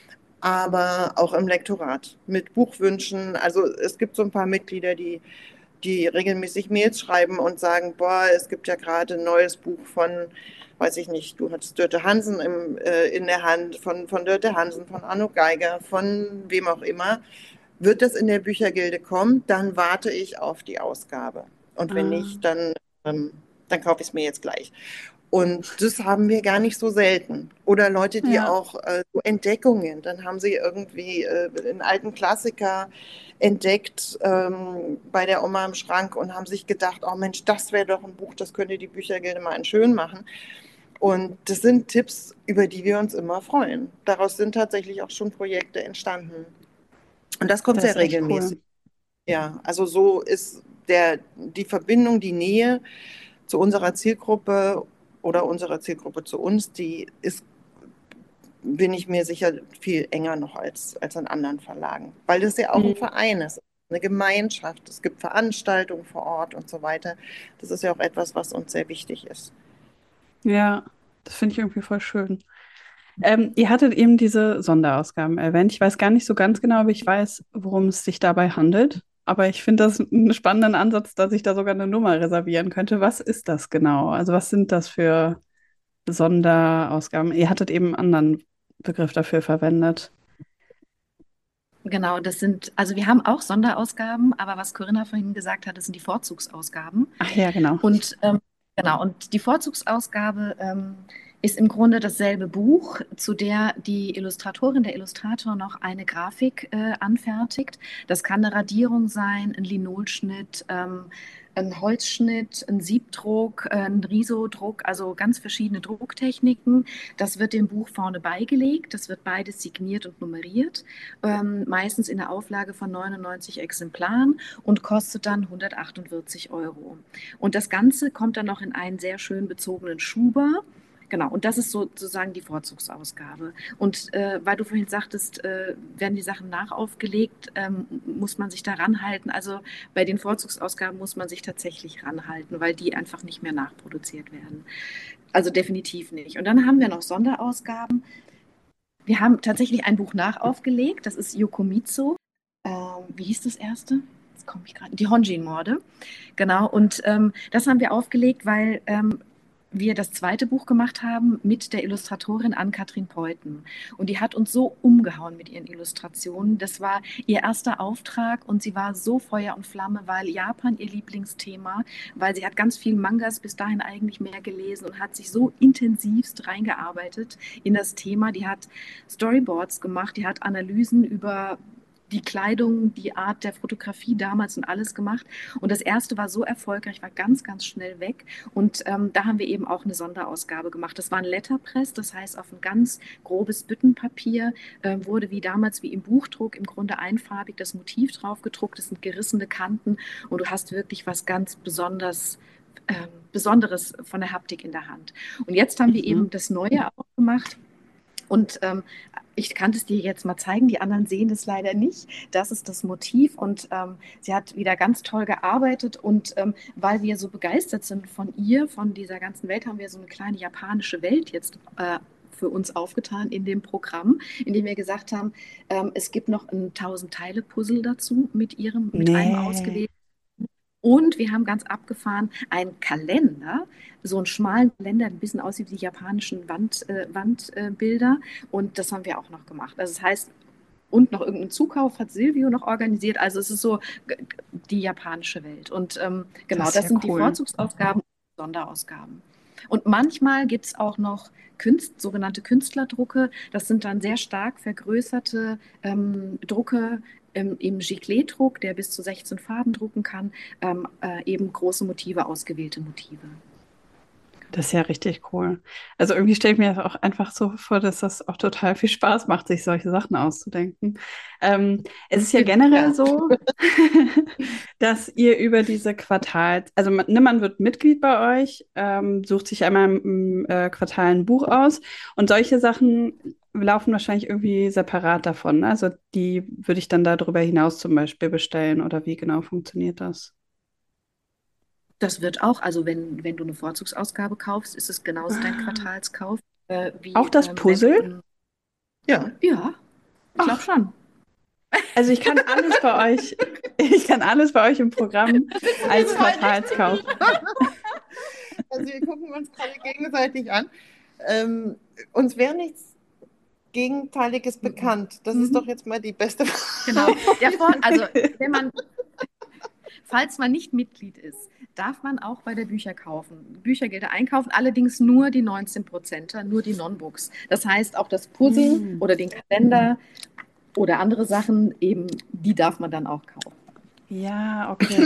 S3: aber auch im Lektorat mit Buchwünschen. Also es gibt so ein paar Mitglieder, die regelmäßig Mails schreiben und sagen, boah, es gibt ja gerade ein neues Buch von, weiß ich nicht, du hattest Dörte Hansen in der Hand, von Dörte Hansen, von Arno Geiger, von wem auch immer. Wird das in der Büchergilde kommen, dann warte ich auf die Ausgabe. Und wenn
S1: Ah,
S3: nicht, dann kaufe ich es mir jetzt gleich. Und das haben wir gar nicht so selten. Oder Leute, die
S1: ja.
S3: auch so Entdeckungen, dann haben sie irgendwie einen alten Klassiker entdeckt bei der Oma im Schrank und haben sich gedacht, oh Mensch, das wäre doch ein Buch, das könnte die Büchergilde mal in schön machen. Und das sind Tipps, über die wir uns immer freuen. Daraus sind tatsächlich auch schon Projekte entstanden. Und das kommt
S1: Das
S3: sehr
S1: ist echt
S3: regelmäßig.
S1: cool.
S3: Ja, also so ist die Verbindung, die Nähe zu unserer Zielgruppe oder unserer Zielgruppe zu uns, die ist, bin ich mir sicher, viel enger noch als an anderen Verlagen, weil das ja auch ein
S1: Mhm.
S3: Verein ist, eine Gemeinschaft. Es gibt Veranstaltungen vor Ort und so weiter. Das ist ja auch etwas, was uns sehr wichtig ist.
S1: Ja, das finde ich irgendwie voll schön. Ihr hattet eben diese Sonderausgaben erwähnt. Ich weiß gar nicht so ganz genau, aber ich weiß, worum es sich dabei handelt. Aber ich finde das einen spannenden Ansatz, dass ich da sogar eine Nummer reservieren könnte. Was ist das genau? Also was sind das für Sonderausgaben? Ihr hattet eben einen anderen Begriff dafür verwendet.
S2: Genau, das sind, also wir haben auch Sonderausgaben, aber was Corinna vorhin gesagt hat, das sind die Vorzugsausgaben.
S1: Ach ja, genau.
S2: Und genau, und die Vorzugsausgabe ist im Grunde dasselbe Buch, zu der die Illustratorin, der Illustrator noch eine Grafik anfertigt. Das kann eine Radierung sein, ein Linolschnitt, ein Holzschnitt, ein Siebdruck, ein Risodruck, also ganz verschiedene Drucktechniken. Das wird dem Buch vorne beigelegt. Das wird beides signiert und nummeriert, meistens in der Auflage von 99 Exemplaren und kostet dann 148 €. Und das Ganze kommt dann noch in einen sehr schön bezogenen Schuber. Genau, und das ist sozusagen die Vorzugsausgabe. Und weil du vorhin sagtest, werden die Sachen nachaufgelegt, muss man sich da ranhalten. Also bei den Vorzugsausgaben muss man sich tatsächlich ranhalten, weil die einfach nicht mehr nachproduziert werden. Also definitiv nicht. Und dann haben wir noch Sonderausgaben. Wir haben tatsächlich ein Buch nachaufgelegt, das ist Yokomitsu. Wie hieß das erste? Jetzt komme ich gerade. Die Honjin-Morde. Genau, und das haben wir aufgelegt, weil wir das zweite Buch gemacht haben mit der Illustratorin Ann-Kathrin Peuten. Und die hat uns so umgehauen mit ihren Illustrationen. Das war ihr erster Auftrag und sie war so Feuer und Flamme, weil Japan ihr Lieblingsthema, weil sie hat ganz viel Mangas bis dahin eigentlich mehr gelesen und hat sich so intensivst reingearbeitet in das Thema. Die hat Storyboards gemacht, die hat Analysen über die Kleidung, die Art der Fotografie damals und alles gemacht. Und das erste war so erfolgreich, war ganz, ganz schnell weg. Und da haben wir eben auch eine Sonderausgabe gemacht. Das war ein Letterpress, das heißt auf ein ganz grobes Büttenpapier wurde wie damals wie im Buchdruck im Grunde einfarbig das Motiv drauf gedruckt. Das sind gerissene Kanten und du hast wirklich was ganz Besonderes von der Haptik in der Hand. Und jetzt haben wir eben das Neue auch gemacht. Und ich kann es dir jetzt mal zeigen, die anderen sehen es leider nicht. Das ist das Motiv und sie hat wieder ganz toll gearbeitet und weil wir so begeistert sind von ihr, von dieser ganzen Welt, haben wir so eine kleine japanische Welt jetzt für uns aufgetan in dem Programm, in dem wir gesagt haben, es gibt noch ein 1000-Teile-Puzzle dazu mit einem ausgewählten. Und wir haben ganz abgefahren einen Kalender, so einen schmalen Kalender, ein bisschen aussieht wie die japanischen Wandbilder. Und das haben wir auch noch gemacht. Also das heißt, und noch irgendeinen Zukauf hat Silvio noch organisiert. Also es ist so die japanische Welt. Und genau, das sind cool. Die Vorzugsausgaben und Sonderausgaben. Und manchmal gibt es auch noch sogenannte Künstlerdrucke. Das sind dann sehr stark vergrößerte Drucke, im Giclée-Druck, der bis zu 16 Farben drucken kann, eben große Motive, ausgewählte Motive.
S1: Das ist ja richtig cool. Also irgendwie stelle ich mir das auch einfach so vor, dass das auch total viel Spaß macht, sich solche Sachen auszudenken. Es ist ja generell so, dass ihr über diese also man wird Mitglied bei euch, sucht sich einmal im Quartal ein Buch aus und solche Sachen laufen wahrscheinlich irgendwie separat davon. Also die würde ich dann darüber hinaus zum Beispiel bestellen oder wie genau funktioniert das?
S2: Das wird auch, also wenn du eine Vorzugsausgabe kaufst, ist es genauso dein Quartalskauf. Wie,
S1: auch das Puzzle?
S2: Ja, ich glaube schon.
S1: Also ich kann alles bei euch im Programm als Quartalskauf.
S3: Also wir gucken uns gerade gegenseitig an. Uns wäre nichts Gegenteiliges bekannt. Das ist doch jetzt mal die beste Frage.
S2: Genau. Also falls man nicht Mitglied ist, darf man auch bei der Büchergilde einkaufen, allerdings nur die 19%er, nur die Non-Books. Das heißt, auch das Puzzle oder den Kalender oder andere Sachen, eben, die darf man dann auch kaufen.
S1: Ja, okay.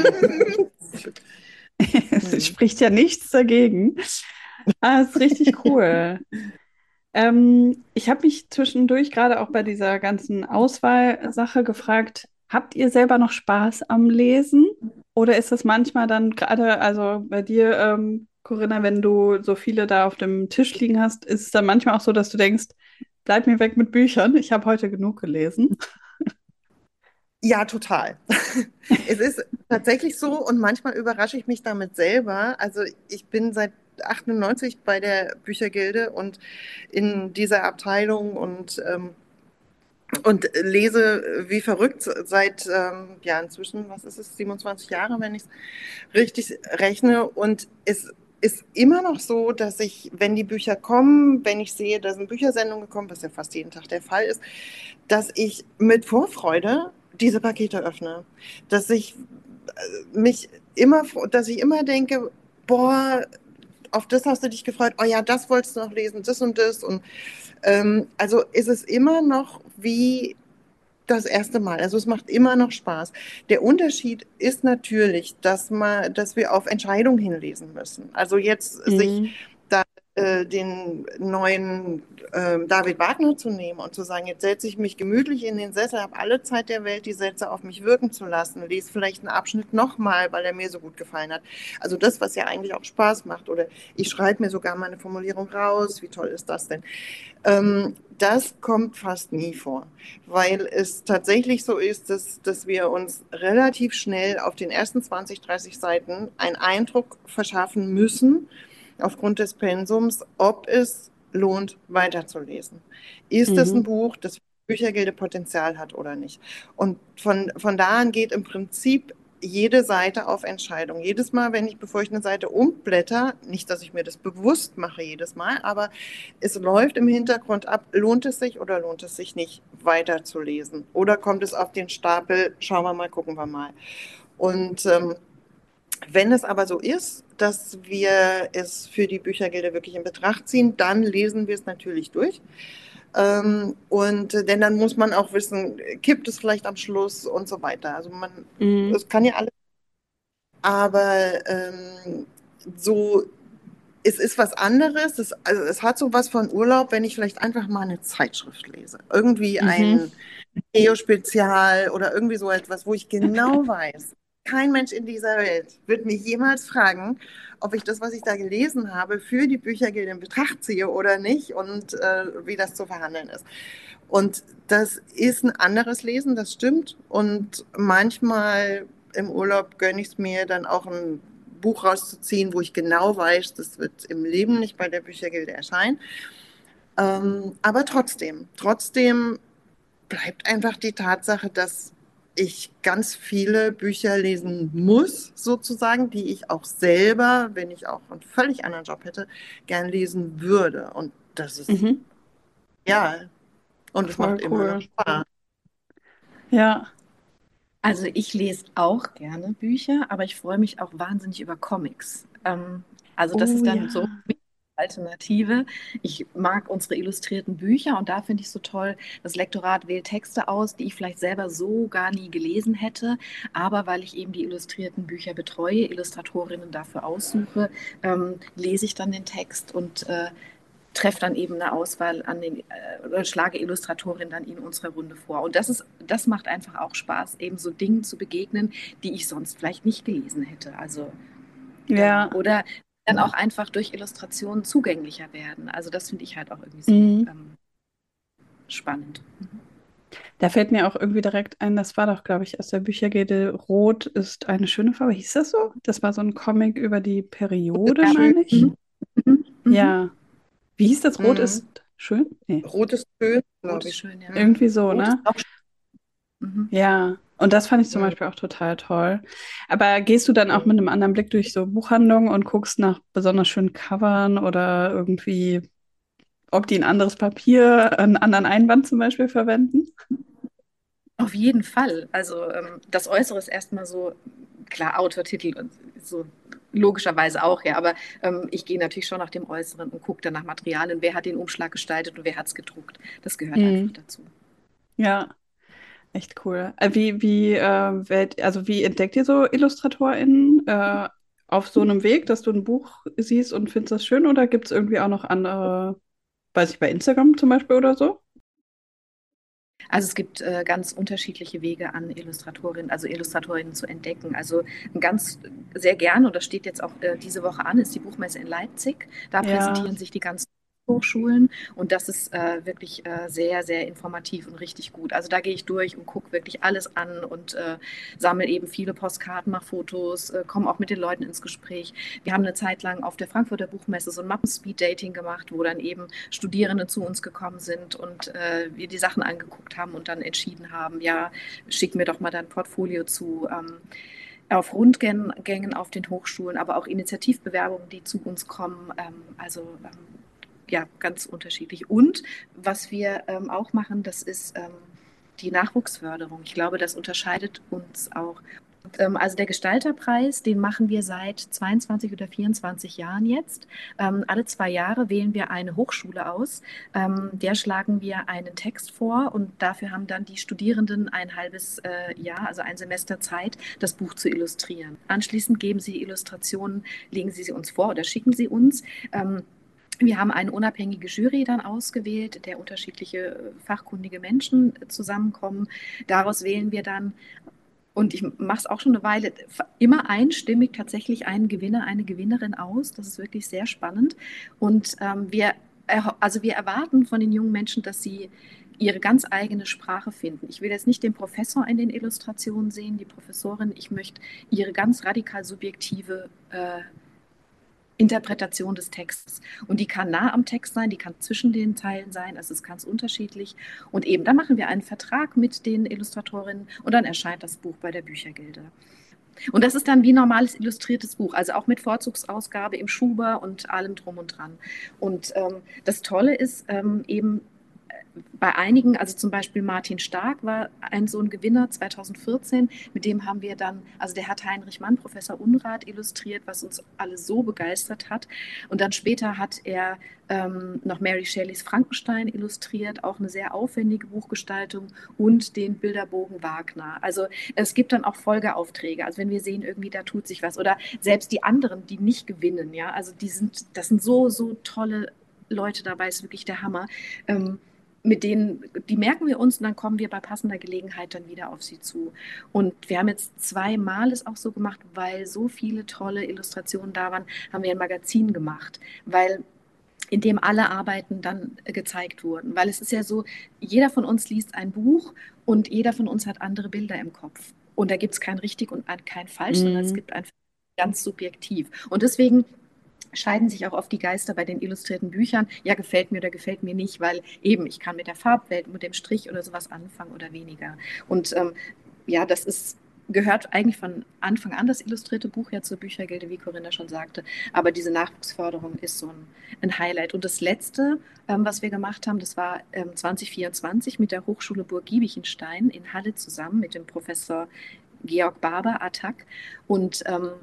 S1: Es spricht ja nichts dagegen. Das ist richtig cool. Ich habe mich zwischendurch gerade auch bei dieser ganzen Auswahlsache gefragt, habt ihr selber noch Spaß am Lesen? Oder ist das manchmal dann gerade, also bei dir, Corinna, wenn du so viele da auf dem Tisch liegen hast, ist es dann manchmal auch so, dass du denkst, bleib mir weg mit Büchern, ich habe heute genug gelesen?
S3: Ja, total. Es ist tatsächlich so und manchmal überrasche ich mich damit selber. Also ich bin seit 98 bei der Büchergilde und in dieser Abteilung und lese wie verrückt seit inzwischen, was ist es, 27 Jahre, wenn ich es richtig rechne. Und es ist immer noch so, dass ich, wenn die Bücher kommen, wenn ich sehe, da sind Büchersendungen gekommen, was ja fast jeden Tag der Fall ist, dass ich mit Vorfreude diese Pakete öffne. Dass ich dass ich immer denke, boah, auf das hast du dich gefreut, oh ja, das wolltest du noch lesen, das und das. Und also ist es immer noch wie das erste Mal. Also es macht immer noch Spaß. Der Unterschied ist natürlich, dass wir auf Entscheidung hinlesen müssen. Also jetzt sich da den neuen David Wagner zu nehmen und zu sagen, jetzt setze ich mich gemütlich in den Sessel, habe alle Zeit der Welt, die Sätze auf mich wirken zu lassen, lese vielleicht einen Abschnitt nochmal, weil er mir so gut gefallen hat. Also das, was ja eigentlich auch Spaß macht. Oder ich schreibe mir sogar meine Formulierung raus. Wie toll ist das denn? Das kommt fast nie vor, weil es tatsächlich so ist, dass wir uns relativ schnell auf den ersten 20, 30 Seiten einen Eindruck verschaffen müssen, aufgrund des Pensums, ob es lohnt, weiterzulesen. Ist es ein Buch, das Büchergilde Potenzial hat oder nicht? Und von da an geht im Prinzip jede Seite auf Entscheidung. Jedes Mal, bevor ich eine Seite umblätter, nicht, dass ich mir das bewusst mache jedes Mal, aber es läuft im Hintergrund ab, lohnt es sich oder lohnt es sich nicht, weiterzulesen? Oder kommt es auf den Stapel, schauen wir mal, gucken wir mal. Und wenn es aber so ist, dass wir es für die Büchergilde wirklich in Betracht ziehen, dann lesen wir es natürlich durch. Denn dann muss man auch wissen, kippt es vielleicht am Schluss und so weiter.
S1: Mhm.
S3: Es kann ja alles, aber so, es ist was anderes. Es hat so was von Urlaub, wenn ich vielleicht einfach mal eine Zeitschrift lese. Irgendwie
S1: Mhm.
S3: ein Geo-Spezial oder irgendwie so etwas, wo ich genau weiß, kein Mensch in dieser Welt wird mich jemals fragen, ob ich das, was ich da gelesen habe, für die Büchergilde in Betracht ziehe oder nicht und wie das zu verhandeln ist. Und das ist ein anderes Lesen, das stimmt. Und manchmal im Urlaub gönne ich es mir dann auch ein Buch rauszuziehen, wo ich genau weiß, das wird im Leben nicht bei der Büchergilde erscheinen. Aber trotzdem bleibt einfach die Tatsache, dass ich ganz viele Bücher lesen muss, sozusagen, die ich auch selber, wenn ich auch einen völlig anderen Job hätte, gern lesen würde. Und das ist,
S1: Mhm.
S3: ja, und es
S1: Voll
S3: macht immer noch
S1: cool.
S3: Spaß.
S1: Ja.
S2: Also ich lese auch gerne Bücher, aber ich freue mich auch wahnsinnig über Comics. Also das
S1: Oh
S2: ist dann so
S1: ja.
S2: eine Alternative. Ich mag unsere illustrierten Bücher und da finde ich so toll, das Lektorat wählt Texte aus, die ich vielleicht selber so gar nie gelesen hätte, aber weil ich eben die illustrierten Bücher betreue, Illustratorinnen dafür aussuche, lese ich dann den Text und treffe dann eben eine Auswahl oder schlage Illustratorin dann in unserer Runde vor. Und das macht einfach auch Spaß, eben so Dingen zu begegnen, die ich sonst vielleicht nicht gelesen hätte. Also genau.
S1: Ja.
S2: Oder dann auch einfach durch Illustrationen zugänglicher werden. Also das finde ich halt auch irgendwie so
S1: Mhm.
S2: spannend.
S1: Da fällt mir auch irgendwie direkt ein, das war doch, glaube ich, aus der Büchergilde Rot ist eine schöne Farbe. Hieß das so? Das war so ein Comic über die Periode,
S2: Ja, schön.
S1: meine ich.
S2: Mhm. Mhm. Mhm.
S1: Ja. Wie hieß das? Rot
S3: Mhm.
S1: ist schön? Nee.
S3: Rot ist schön,
S2: Rot
S3: glaube
S2: ist
S3: ich.
S2: schön, ja.
S3: Mhm.
S1: Irgendwie so,
S2: Rot ist
S1: ne?
S2: auch schön. Mhm.
S1: Ja. Und das fand ich zum
S3: Mhm.
S1: Beispiel auch total toll. Aber gehst du dann auch mit einem anderen Blick durch so Buchhandlungen und guckst nach besonders schönen Covern oder irgendwie, ob die ein anderes Papier, einen anderen Einband zum Beispiel verwenden?
S2: Auf jeden Fall. Also das Äußere ist erstmal so, klar, Autortitel und so logischerweise auch, ja, aber ich gehe natürlich schon nach dem Äußeren und gucke dann nach Materialien, wer hat den Umschlag gestaltet und wer hat es gedruckt. Das gehört einfach
S1: Mhm.
S2: dazu.
S1: Ja. Echt cool. Wie entdeckt ihr so IllustratorInnen? Auf so einem Weg, dass du ein Buch siehst und findest das schön, oder gibt es irgendwie auch noch andere, weiß ich, bei Instagram zum Beispiel oder so?
S2: Also es gibt ganz unterschiedliche Wege an Illustratorinnen, also Illustratorinnen zu entdecken. Also ganz sehr gern, und das steht jetzt auch diese Woche an, ist die Buchmesse in Leipzig. Da
S1: Ja.
S2: präsentieren sich die ganzen Hochschulen und das ist wirklich sehr, sehr informativ und richtig gut. Also da gehe ich durch und gucke wirklich alles an und sammle eben viele Postkarten, mache Fotos, komme auch mit den Leuten ins Gespräch. Wir haben eine Zeit lang auf der Frankfurter Buchmesse so ein Mappen-Speed-Dating gemacht, wo dann eben Studierende zu uns gekommen sind und wir die Sachen angeguckt haben und dann entschieden haben, ja, schick mir doch mal dein Portfolio zu. Auf Rundgängen auf den Hochschulen, aber auch Initiativbewerbungen, die zu uns kommen. Ja, ganz unterschiedlich. Und was wir auch machen, das ist die Nachwuchsförderung. Ich glaube, das unterscheidet uns auch. Also der Gestalterpreis, den machen wir seit 22 oder 24 Jahren jetzt. Alle 2 Jahre wählen wir eine Hochschule aus. Der schlagen wir einen Text vor und dafür haben dann die Studierenden ein halbes Jahr, also ein Semester Zeit, das Buch zu illustrieren. Anschließend geben sie die Illustrationen, legen sie uns vor oder schicken sie uns. Wir haben eine unabhängige Jury dann ausgewählt, der unterschiedliche fachkundige Menschen zusammenkommen. Daraus wählen wir dann, und ich mache es auch schon eine Weile, immer einstimmig tatsächlich einen Gewinner, eine Gewinnerin aus. Das ist wirklich sehr spannend. Und wir erwarten von den jungen Menschen, dass sie ihre ganz eigene Sprache finden. Ich will jetzt nicht den Professor in den Illustrationen sehen, die Professorin. Ich möchte ihre ganz radikal subjektive Interpretation des Textes. Und die kann nah am Text sein, die kann zwischen den Zeilen sein, also es ist ganz unterschiedlich. Und eben, da machen wir einen Vertrag mit den Illustratorinnen und dann erscheint das Buch bei der Büchergilde. Und das ist dann wie ein normales illustriertes Buch, also auch mit Vorzugsausgabe im Schuber und allem drum und dran. Und das Tolle ist eben bei einigen, also zum Beispiel Martin Stark war so ein Gewinner 2014, mit dem haben wir dann, also der hat Heinrich Mann, Professor Unrat, illustriert, was uns alle so begeistert hat. Und dann später hat er noch Mary Shelleys Frankenstein illustriert, auch eine sehr aufwendige Buchgestaltung und den Bilderbogen Wagner. Also es gibt dann auch Folgeaufträge, also wenn wir sehen, irgendwie da tut sich was. Oder selbst die anderen, die nicht gewinnen, ja, also das sind so, so tolle Leute dabei, ist wirklich der Hammer. Mit denen, die merken wir uns und dann kommen wir bei passender Gelegenheit dann wieder auf sie zu. Und wir haben jetzt zweimal es auch so gemacht, weil so viele tolle Illustrationen da waren, haben wir ein Magazin gemacht, weil in dem alle Arbeiten dann gezeigt wurden. Weil es ist ja so, jeder von uns liest ein Buch und jeder von uns hat andere Bilder im Kopf. Und da gibt es kein richtig und kein falsch, sondern es gibt einfach ganz subjektiv. Und deswegen scheiden sich auch oft die Geister bei den illustrierten Büchern. Ja, gefällt mir oder gefällt mir nicht, weil eben ich kann mit der Farbwelt, mit dem Strich oder sowas anfangen oder weniger. Und ja, gehört eigentlich von Anfang an das illustrierte Buch ja zur Büchergilde, wie Corinna schon sagte. Aber diese Nachwuchsförderung ist so ein Highlight. Und das Letzte, was wir gemacht haben, das war 2024 mit der Hochschule Burg Giebichenstein in Halle zusammen mit dem Professor Georg Barber, ATTAC. Und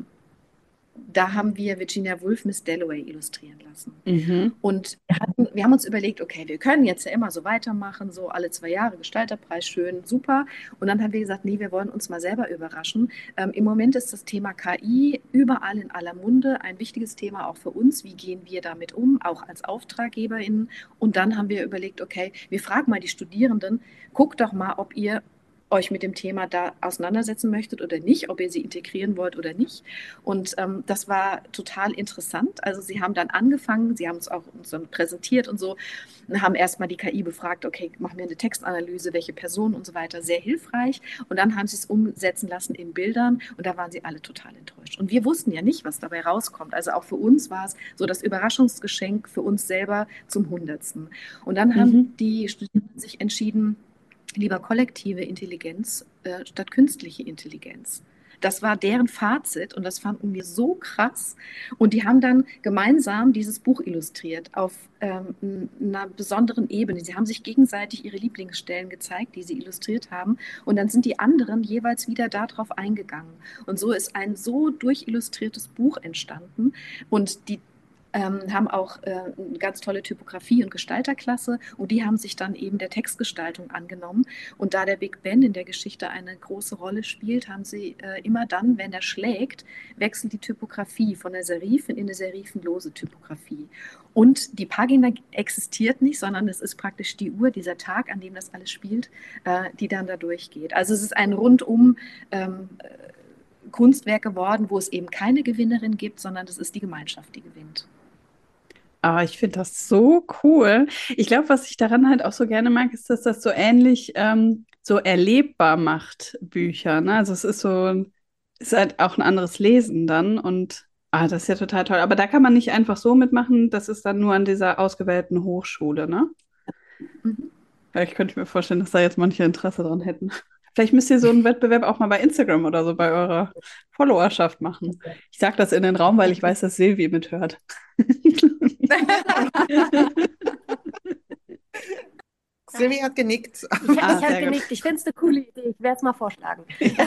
S2: da haben wir Virginia Woolf Miss Dalloway illustrieren lassen. Und wir haben uns überlegt, okay, wir können jetzt ja immer so weitermachen, so alle 2 Jahre Gestalterpreis, schön, super. Und dann haben wir gesagt, nee, wir wollen uns mal selber überraschen. Im Moment ist das Thema KI überall in aller Munde, ein wichtiges Thema auch für uns. Wie gehen wir damit um, auch als AuftraggeberInnen? Und dann haben wir überlegt, okay, wir fragen mal die Studierenden, guckt doch mal, ob ihr euch mit dem Thema da auseinandersetzen möchtet oder nicht, ob ihr sie integrieren wollt oder nicht. Und das war total interessant. Also sie haben dann angefangen, sie haben es auch uns dann präsentiert und so, und haben erstmal die KI befragt, okay, machen wir eine Textanalyse, welche Personen und so weiter, sehr hilfreich. Und dann haben sie es umsetzen lassen in Bildern und da waren sie alle total enttäuscht. Und wir wussten ja nicht, was dabei rauskommt. Also auch für uns war es so das Überraschungsgeschenk für uns selber zum 100. Und dann haben die Studierenden sich entschieden, lieber kollektive Intelligenz statt künstliche Intelligenz. Das war deren Fazit und das fanden wir so krass. Und die haben dann gemeinsam dieses Buch illustriert auf einer besonderen Ebene. Sie haben sich gegenseitig ihre Lieblingsstellen gezeigt, die sie illustriert haben. Und dann sind die anderen jeweils wieder darauf eingegangen. Und so ist ein so durchillustriertes Buch entstanden. Und die haben auch eine ganz tolle Typografie und Gestalterklasse und die haben sich dann eben der Textgestaltung angenommen. Und da der Big Ben in der Geschichte eine große Rolle spielt, haben sie immer dann, wenn er schlägt, wechselt die Typografie von der Serifin in eine serifenlose Typografie. Und die Pagina existiert nicht, sondern es ist praktisch die Uhr, dieser Tag, an dem das alles spielt, die dann da durchgeht. Also es ist ein rundum Kunstwerk geworden, wo es eben keine Gewinnerin gibt, sondern es ist die Gemeinschaft, die gewinnt.
S1: Aber ich finde das so cool. Ich glaube, was ich daran halt auch so gerne mag, ist, dass das so ähnlich so erlebbar macht, Bücher. Ne? Also es ist halt auch ein anderes Lesen dann und das ist ja total toll. Aber da kann man nicht einfach so mitmachen, das ist dann nur an dieser ausgewählten Hochschule, ne? Ja, ich könnte mir vorstellen, dass da jetzt manche Interesse dran hätten. Vielleicht müsst ihr so einen Wettbewerb auch mal bei Instagram oder so bei eurer Followerschaft machen. Ich sage das in den Raum, weil ich weiß, dass Silvi mithört.
S3: Silvi hat genickt.
S4: Ich habe genickt. Ich finde es eine coole Idee. Ich werde es mal vorschlagen.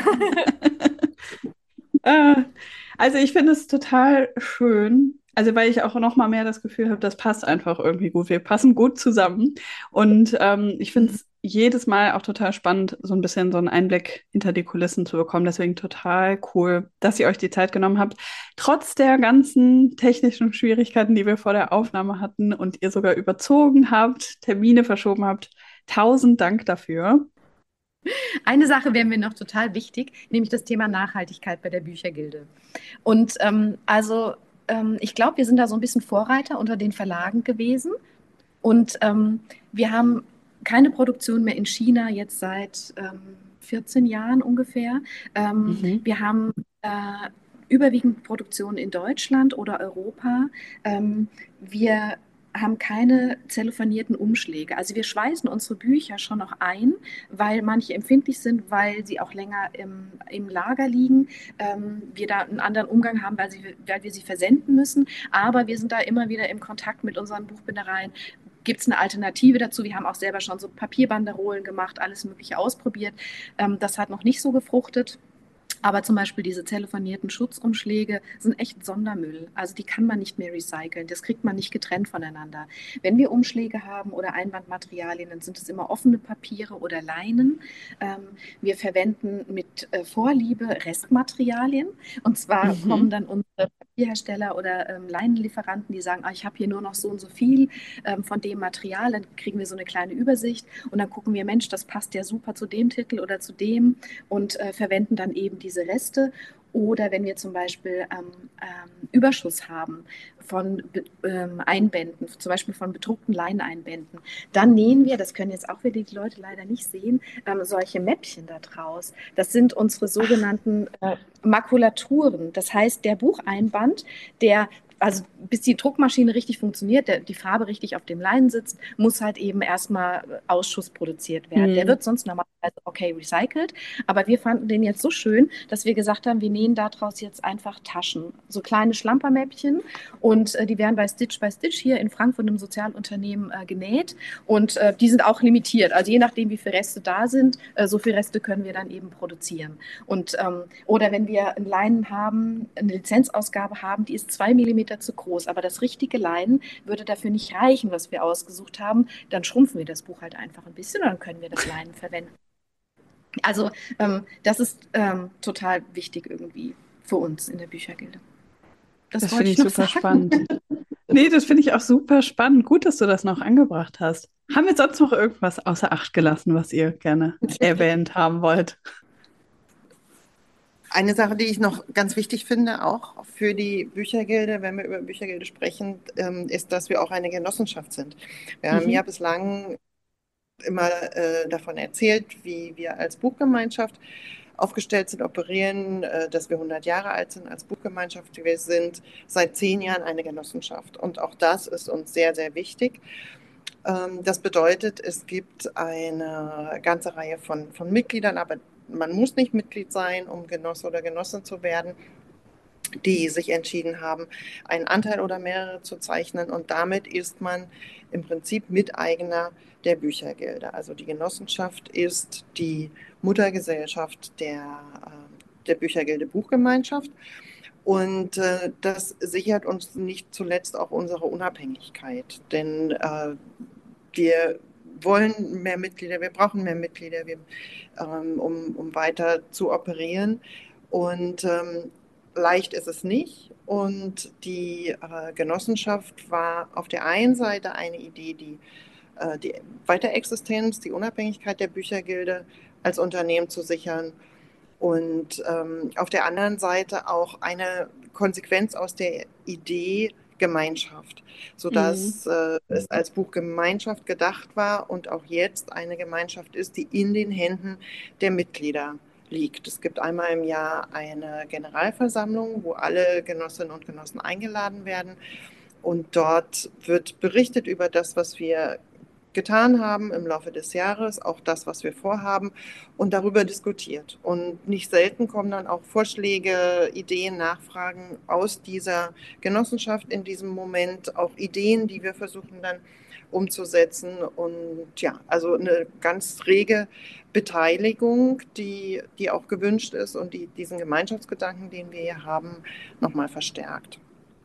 S1: Also ich finde es total schön. Also weil ich auch noch mal mehr das Gefühl habe, das passt einfach irgendwie gut. Wir passen gut zusammen. Und ich finde es jedes Mal auch total spannend, so ein bisschen so einen Einblick hinter die Kulissen zu bekommen. Deswegen total cool, dass ihr euch die Zeit genommen habt. Trotz der ganzen technischen Schwierigkeiten, die wir vor der Aufnahme hatten und ihr sogar überzogen habt, Termine verschoben habt. 1000 Dank dafür.
S2: Eine Sache wäre mir noch total wichtig, nämlich das Thema Nachhaltigkeit bei der Büchergilde. Und ich glaube, wir sind da so ein bisschen Vorreiter unter den Verlagen gewesen. Und wir haben keine Produktion mehr in China jetzt seit 14 Jahren ungefähr. Wir haben überwiegend Produktionen in Deutschland oder Europa. Wir haben keine zellophanierten Umschläge. Also wir schweißen unsere Bücher schon noch ein, weil manche empfindlich sind, weil sie auch länger im Lager liegen. Wir da einen anderen Umgang haben, weil wir sie versenden müssen. Aber wir sind da immer wieder im Kontakt mit unseren Buchbindereien. Gibt es eine Alternative dazu? Wir haben auch selber schon so Papierbanderolen gemacht, alles Mögliche ausprobiert. Das hat noch nicht so gefruchtet. Aber zum Beispiel diese zellophanierten Schutzumschläge sind echt Sondermüll. Also die kann man nicht mehr recyceln. Das kriegt man nicht getrennt voneinander. Wenn wir Umschläge haben oder Einbandmaterialien, dann sind es immer offene Papiere oder Leinen. Wir verwenden mit Vorliebe Restmaterialien. Und zwar kommen dann unsere Papierhersteller oder Leinenlieferanten, die sagen, ich habe hier nur noch so und so viel von dem Material. Dann kriegen wir so eine kleine Übersicht und dann gucken wir, Mensch, das passt ja super zu dem Titel oder zu dem und verwenden dann eben diese Reste. Oder wenn wir zum Beispiel Überschuss haben von Einbänden, zum Beispiel von bedruckten Leineinbänden, dann nähen wir, das können jetzt auch wieder die Leute leider nicht sehen, solche Mäppchen da draus. Das sind unsere sogenannten Makulaturen. Das heißt, der Bucheinband, also bis die Druckmaschine richtig funktioniert, die Farbe richtig auf dem Leinen sitzt, muss halt eben erstmal Ausschuss produziert werden. Der wird sonst normalerweise recycelt, aber wir fanden den jetzt so schön, dass wir gesagt haben, wir nähen daraus jetzt einfach Taschen, so kleine Schlampermäppchen und die werden bei Stitch by Stitch hier in Frankfurt im Sozialunternehmen genäht und die sind auch limitiert, also je nachdem, wie viele Reste da sind, so viele Reste können wir dann eben produzieren. Und, oder wenn wir einen Leinen haben, eine Lizenzausgabe haben, die ist 2 Millimeter zu groß, aber das richtige Leinen würde dafür nicht reichen, was wir ausgesucht haben, dann schrumpfen wir das Buch halt einfach ein bisschen und dann können wir das Leinen verwenden. Also das ist total wichtig irgendwie für uns in der Büchergilde.
S1: Das finde ich super spannend. Nee, das finde ich auch super spannend. Gut, dass du das noch angebracht hast. Haben wir sonst noch irgendwas außer Acht gelassen, was ihr gerne erwähnt haben wollt?
S3: Eine Sache, die ich noch ganz wichtig finde, auch für die Büchergilde, wenn wir über Büchergilde sprechen, ist, dass wir auch eine Genossenschaft sind. Wir haben ja bislang immer davon erzählt, wie wir als Buchgemeinschaft aufgestellt sind, operieren, dass wir 100 Jahre alt sind als Buchgemeinschaft. Wir sind seit 10 Jahren eine Genossenschaft und auch das ist uns sehr, sehr wichtig. Das bedeutet, es gibt eine ganze Reihe von Mitgliedern, aber man muss nicht Mitglied sein, um Genosse oder Genossin zu werden, die sich entschieden haben, einen Anteil oder mehrere zu zeichnen. Und damit ist man im Prinzip Miteigner der Büchergilde. Also die Genossenschaft ist die Muttergesellschaft der Büchergilde Buchgemeinschaft. Und das sichert uns nicht zuletzt auch unsere Unabhängigkeit. Denn wir wollen mehr Mitglieder, wir brauchen mehr Mitglieder, um weiter zu operieren. Und leicht ist es nicht. Und die Genossenschaft war auf der einen Seite eine Idee, die Weiterexistenz, die Unabhängigkeit der Büchergilde als Unternehmen zu sichern. Und auf der anderen Seite auch eine Konsequenz aus der Idee Gemeinschaft, sodass es als Buchgemeinschaft gedacht war und auch jetzt eine Gemeinschaft ist, die in den Händen der Mitglieder liegt. Es gibt einmal im Jahr eine Generalversammlung, wo alle Genossinnen und Genossen eingeladen werden und dort wird berichtet über das, was wir getan haben im Laufe des Jahres, auch das, was wir vorhaben und darüber diskutiert. Und nicht selten kommen dann auch Vorschläge, Ideen, Nachfragen aus dieser Genossenschaft in diesem Moment, auch Ideen, die wir versuchen dann umzusetzen. Und ja, also eine ganz rege Beteiligung, die auch gewünscht ist und die diesen Gemeinschaftsgedanken, den wir hier haben, nochmal verstärkt.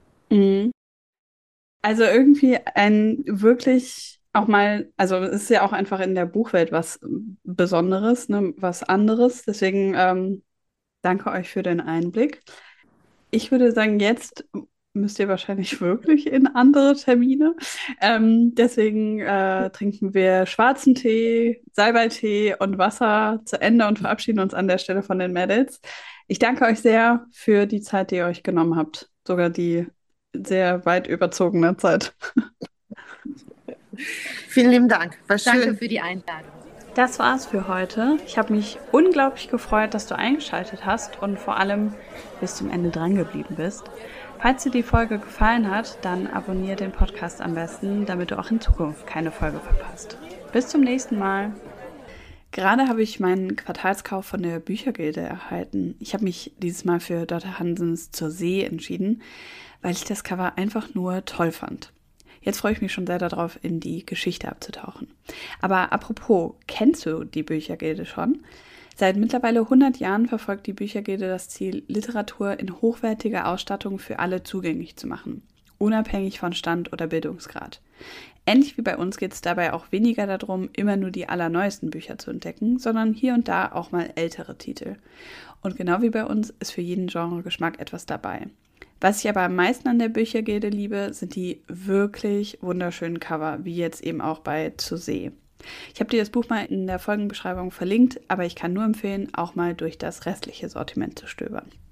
S1: Also irgendwie ein wirklich auch mal, also es ist ja auch einfach in der Buchwelt was Besonderes, ne, was anderes. Deswegen danke euch für den Einblick. Ich würde sagen, jetzt müsst ihr wahrscheinlich wirklich in andere Termine. Deswegen trinken wir schwarzen Tee, Salbeitee und Wasser zu Ende und verabschieden uns an der Stelle von den Mädels. Ich danke euch sehr für die Zeit, die ihr euch genommen habt. Sogar die sehr weit überzogene Zeit.
S3: Vielen lieben Dank. War schön.
S2: Danke für die Einladung.
S1: Das war's für heute. Ich habe mich unglaublich gefreut, dass du eingeschaltet hast und vor allem bis zum Ende dran geblieben bist. Falls dir die Folge gefallen hat, dann abonniere den Podcast am besten, damit du auch in Zukunft keine Folge verpasst. Bis zum nächsten Mal. Gerade habe ich meinen Quartalskauf von der Büchergilde erhalten. Ich habe mich dieses Mal für Dr. Hansens Zur See entschieden, weil ich das Cover einfach nur toll fand. Jetzt freue ich mich schon sehr darauf, in die Geschichte abzutauchen. Aber apropos, kennst du die Büchergilde schon? Seit mittlerweile 100 Jahren verfolgt die Büchergilde das Ziel, Literatur in hochwertiger Ausstattung für alle zugänglich zu machen, unabhängig von Stand oder Bildungsgrad. Ähnlich wie bei uns geht es dabei auch weniger darum, immer nur die allerneuesten Bücher zu entdecken, sondern hier und da auch mal ältere Titel. Und genau wie bei uns ist für jeden Genregeschmack etwas dabei. Was ich aber am meisten an der Büchergilde liebe, sind die wirklich wunderschönen Cover, wie jetzt eben auch bei Zur See. Ich habe dir das Buch mal in der Folgenbeschreibung verlinkt, aber ich kann nur empfehlen, auch mal durch das restliche Sortiment zu stöbern.